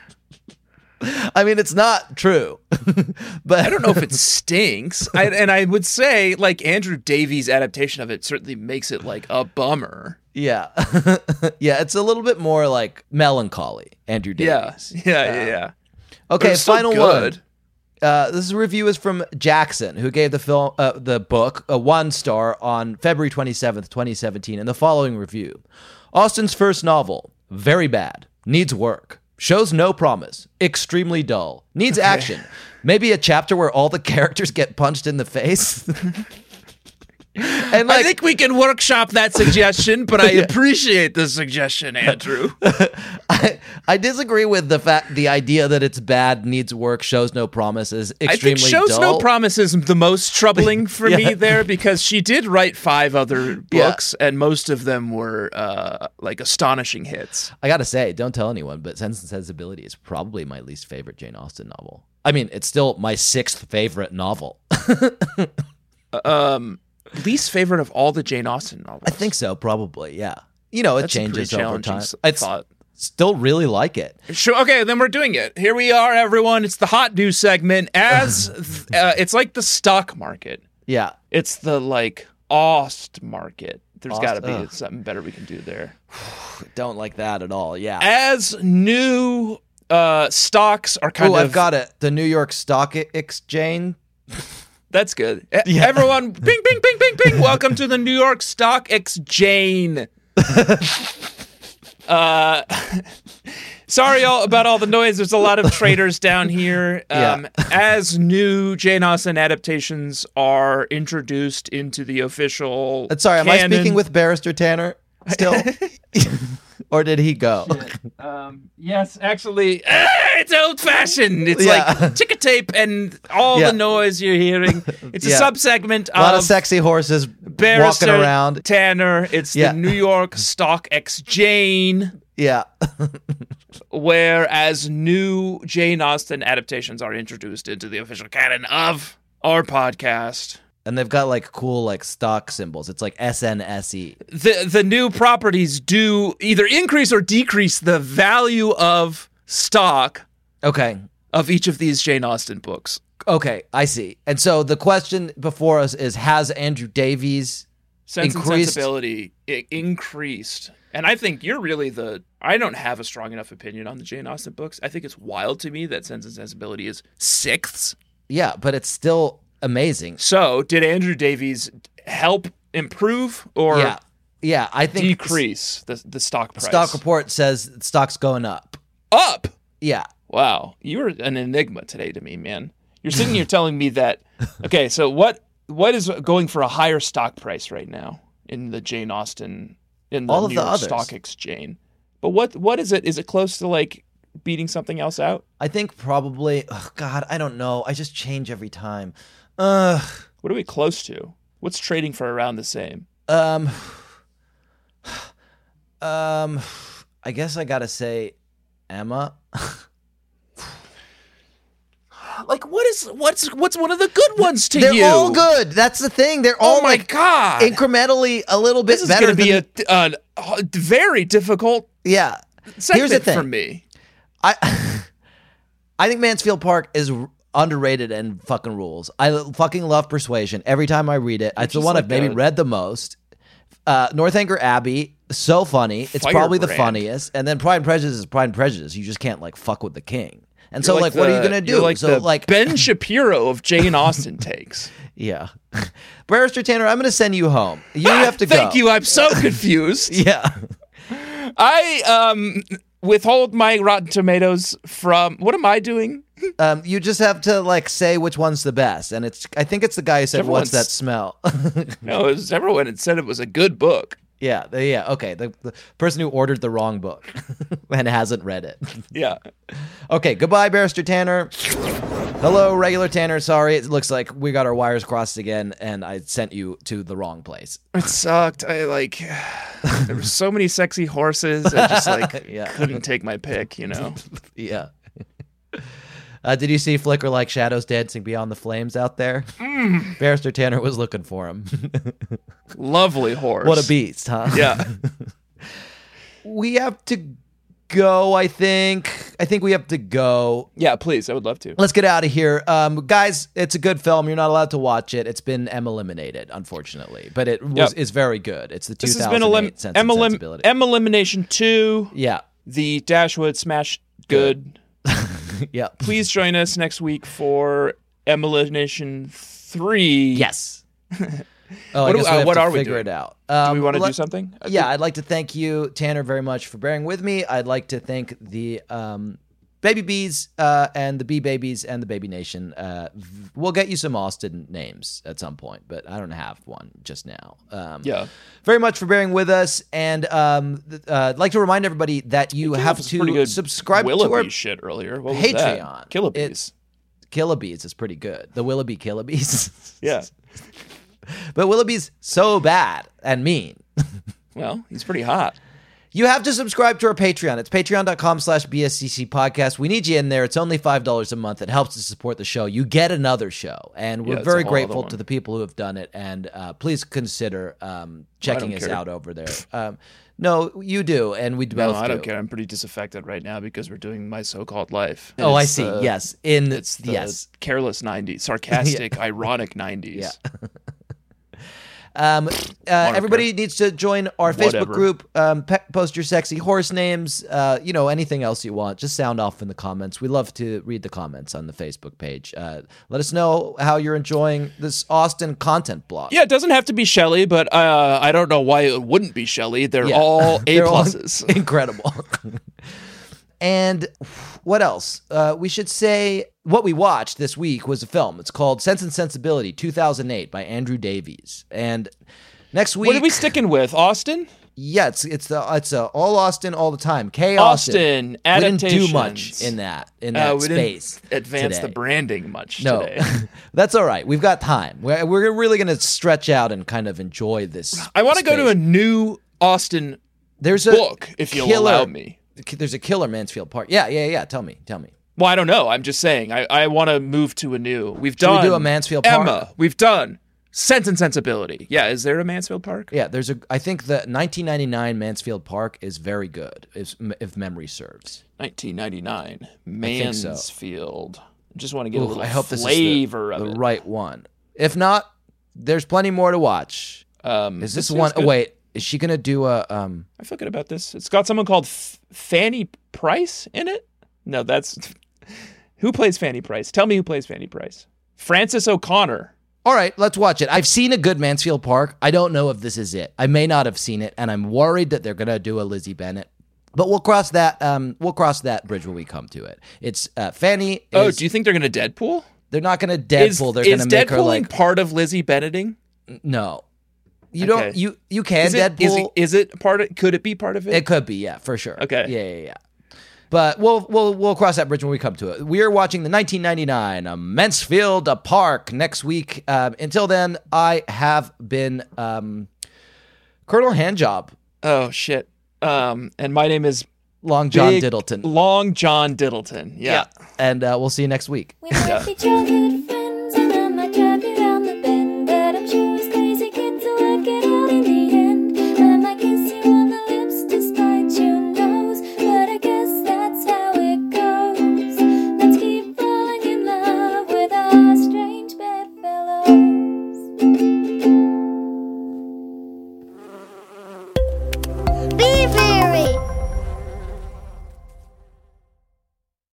I mean, it's not true, but I don't know if it stinks. I, and I would say, like, Andrew Davies' adaptation of it certainly makes it, like, a bummer. Yeah. Yeah, it's a little bit more like melancholy, Andrew Yeah, Davies. yeah, yeah, yeah. But Okay, it's still final good. one. Uh, this review is from Jackson, who gave the film, uh, the book, a one star on February twenty-seventh, twenty seventeen, in the following review. Austin's first novel, very bad, needs work, shows no promise, extremely dull, needs action, maybe a chapter where all the characters get punched in the face. And I like, think we can workshop that suggestion, but I appreciate the suggestion, Andrew. I, I disagree with the fact, the idea that it's bad, needs work, shows no promise is I extremely think shows dull. no promise is the most troubling for Yeah. me there, because she did write five other Yeah. books, and most of them were uh, like astonishing hits. I gotta say, don't tell anyone, but Sense and Sensibility is probably my least favorite Jane Austen novel. I mean, it's still my sixth favorite novel. um, least favorite of all the Jane Austen novels. I think so, probably, yeah. You know, it That's a pretty changes over challenging time. s- I thought. still really like it. Sure. Okay, then we're doing it. Here we are, everyone. It's the hot news segment. As uh, it's like the stock market. Yeah. It's the like Aust market. There's Aust- got to be ugh. something better we can do there. Don't like that at all, yeah. As new uh, stocks are kind Oh, of. I've got it. The New York Stock Exchange. That's good. E- Everyone, ping, ping, ping, ping, ping. Welcome to the New York Stock Exchange. uh, sorry all about all the noise. There's a lot of traders down here. Um, Yeah. As new Jane Austen adaptations are introduced into the official Uh, Sorry, am canon, I speaking with Barrister Tanner still? Or did he go? Um, yes, actually, uh, it's old-fashioned. It's Yeah. like ticker tape and all Yeah. the noise you're hearing. It's a Yeah. sub-segment A lot of of sexy horses Barrister walking around. Tanner. It's Yeah. the New York Stock Exchange, Yeah. where as new Jane Austen adaptations are introduced into the official canon of our podcast. And they've got like cool like stock symbols. It's like S N S E. The the new properties do either increase or decrease the value of stock Okay. of each of these Jane Austen books. Okay, I see. And so the question before us is, has Andrew Davies Sense increased? and Sensibility it increased. And I think you're really the... I don't have a strong enough opinion on the Jane Austen books. I think it's wild to me that Sense and Sensibility is sixths. Yeah, but it's still amazing. So, did Andrew Davies help improve or Yeah. Yeah, I think decrease the, the stock price? Stock report says stock's going up. Up? Yeah. Wow. You're an enigma today to me, man. You're sitting here telling me that... Okay, so what what is going for a higher stock price right now in the Jane Austen... in the All of New the York others. Stock Exchange. But what what is it? Is it close to like beating something else out? I think probably, oh God, I don't know. I just change every time. Uh, What are we close to? What's trading for around the same? um, um, I guess I gotta say Emma. Like what is what's what's one of the good ones to They're you? all good. That's the thing. They're Oh all my like god! incrementally a little bit This is better going to be than, a, a, a very difficult yeah. segment Here's the thing. for me. I I think Mansfield Park is r- underrated and fucking rules. I l- fucking love Persuasion. Every time I read it, it's the just one like I've maybe a- read the most. Uh, Northanger Abbey, so funny. It's probably the Firebrand. funniest. And then Pride and Prejudice is Pride and Prejudice. You just can't like fuck with the king. And You're so like, what are you the- gonna do? You're like so the like Ben Shapiro of Jane Austen takes. yeah, Barrister Tanner, I'm gonna send you home. You have to go. Thank you. I'm so confused. Yeah. I um withhold my Rotten Tomatoes from. What am I doing? Um, you just have to like say which one's the best, and it's. I think it's the guy who said, "What's Everyone's- that smell?" No, it was everyone had said it was a good book. Yeah, the- yeah, okay. The, the person who ordered the wrong book and hasn't read it. Yeah. Okay, goodbye, Barrister Tanner. Hello, regular Tanner. Sorry, it looks like we got our wires crossed again, and I sent you to the wrong place. It sucked. I like there were so many sexy horses. I just like Yeah. couldn't take my pick, you know. Yeah. Uh, did you see Flicker like shadows dancing beyond the flames out there? Mm. Barrister Tanner was looking for him. Lovely horse. What a beast, huh? Yeah. We have to go, I think. I think we have to go. Yeah, please. I would love to. Let's get out of here. Um, guys, it's a good film. You're not allowed to watch it. It's been M-eliminated, unfortunately. But it was Yep. is very good. It's the two This has thousand eight been elim- Sense M, and elim- Sensibility. M Elimination two. Yeah. The Dashwood Smash Good. Yeah. Please join us next week for M Elimination three. Yes. Oh, What I do- guess uh, we have what to are we figure doing? it out. Do Um, we want to let- do something? I Yeah, think- I'd like to thank you, Tanner, very much for bearing with me. I'd like to thank the um, Baby Bees uh, and the Bee Babies and the Baby Nation. Uh, v- we'll get you some Austin names at some point, but I don't have one just now. Um, Yeah. Very much for bearing with us. And um, th- uh, I'd like to remind everybody that you came up have with some pretty to good subscribe to Willoughby our shit earlier. What was Patreon. that? Killabees. It's- Killabees is pretty good. The Willoughby Killabees. Yeah. But Willoughby's so bad and mean. Well, he's pretty hot. You have to subscribe to our Patreon. It's patreon.com slash BSCC podcast. We need you in there. It's only five dollars a month. It helps to support the show. You get another show. And we're Yeah, it's a very whole grateful other one. to the people who have done it. And uh, please consider um, checking us care. out over there. Um, no, you do. And we No, both I don't do. care. I'm pretty disaffected right now because we're doing My So-Called Life. Oh, I It's see. the- Yes. In It's the yes. careless nineties, sarcastic, ironic nineties. Yeah. Um, uh, everybody needs to join our Facebook Whatever. group. Um, pe- post your sexy horse names. Uh, you know, anything else you want. Just sound off in the comments. We love to read the comments on the Facebook page. Uh, let us know how you're enjoying this Austin content blog. Yeah, it doesn't have to be Shelley, but uh, I don't know why it wouldn't be Shelley. They're Yeah. all A They're all pluses. incredible. And what else? Uh, we should say what we watched this week was a film. It's called Sense and Sensibility, two thousand eight, by Andrew Davies. And next week, What are we sticking with? Austin? yeah, it's it's the it's a all Austin all the time. K Austin. Austin, We didn't do adaptations. much in that in Uh, that we space. didn't advance today. the branding much No, today. that's all right. We've got time. We're, we're really going to stretch out and kind of enjoy this. I want to go to a space. new Austin There's a book, if you'll killer- allow me. There's a killer Mansfield Park. Yeah, yeah, yeah. Tell me, tell me. Well, I don't know. I'm just saying. I, I want to move to a new. We've Should we done do a Mansfield Park? Emma. We've done Sense and Sensibility. Yeah, is there a Mansfield Park? Yeah, there's a. I think the nineteen ninety-nine Mansfield Park is very good, if, if memory serves. nineteen ninety-nine think so. Mansfield. Just want to get Ooh, a little I hope this flavor is the, of the it. right one. If not, there's plenty more to watch. Um, Is this seems one? good. Wait, is she gonna do a? Um, I feel good about this. It's got someone called F- Fanny Price in it. No, that's who plays Fanny Price. Tell me who plays Fanny Price. Frances O'Connor. all right, let's watch it. I've seen a good Mansfield Park. I don't know if this is it. I may not have seen it, and I'm worried that they're gonna do a Lizzie Bennett. But we'll cross that. Um, we'll cross that bridge when we come to it. It's uh, Fanny. Oh, is- do you think they're going to Deadpool? They're not gonna Deadpool. Is, they're is gonna make her Deadpooling like part of Lizzie Bennetting? no. You Okay. don't. You you can Is it, Deadpool. is, it, is it part of? Could it be part of it? It could be, yeah, for sure. Okay. Yeah, yeah, yeah. But we'll we'll we'll cross that bridge when we come to it. We are watching the nineteen ninety-nine uh, Mansfield Park next week. Um, until then, I have been um, Colonel Handjob, Oh shit. Um, and my name is Long John Big Diddleton. Long John Diddleton. Yeah. And uh, we'll see you next week. We might be childhood friends.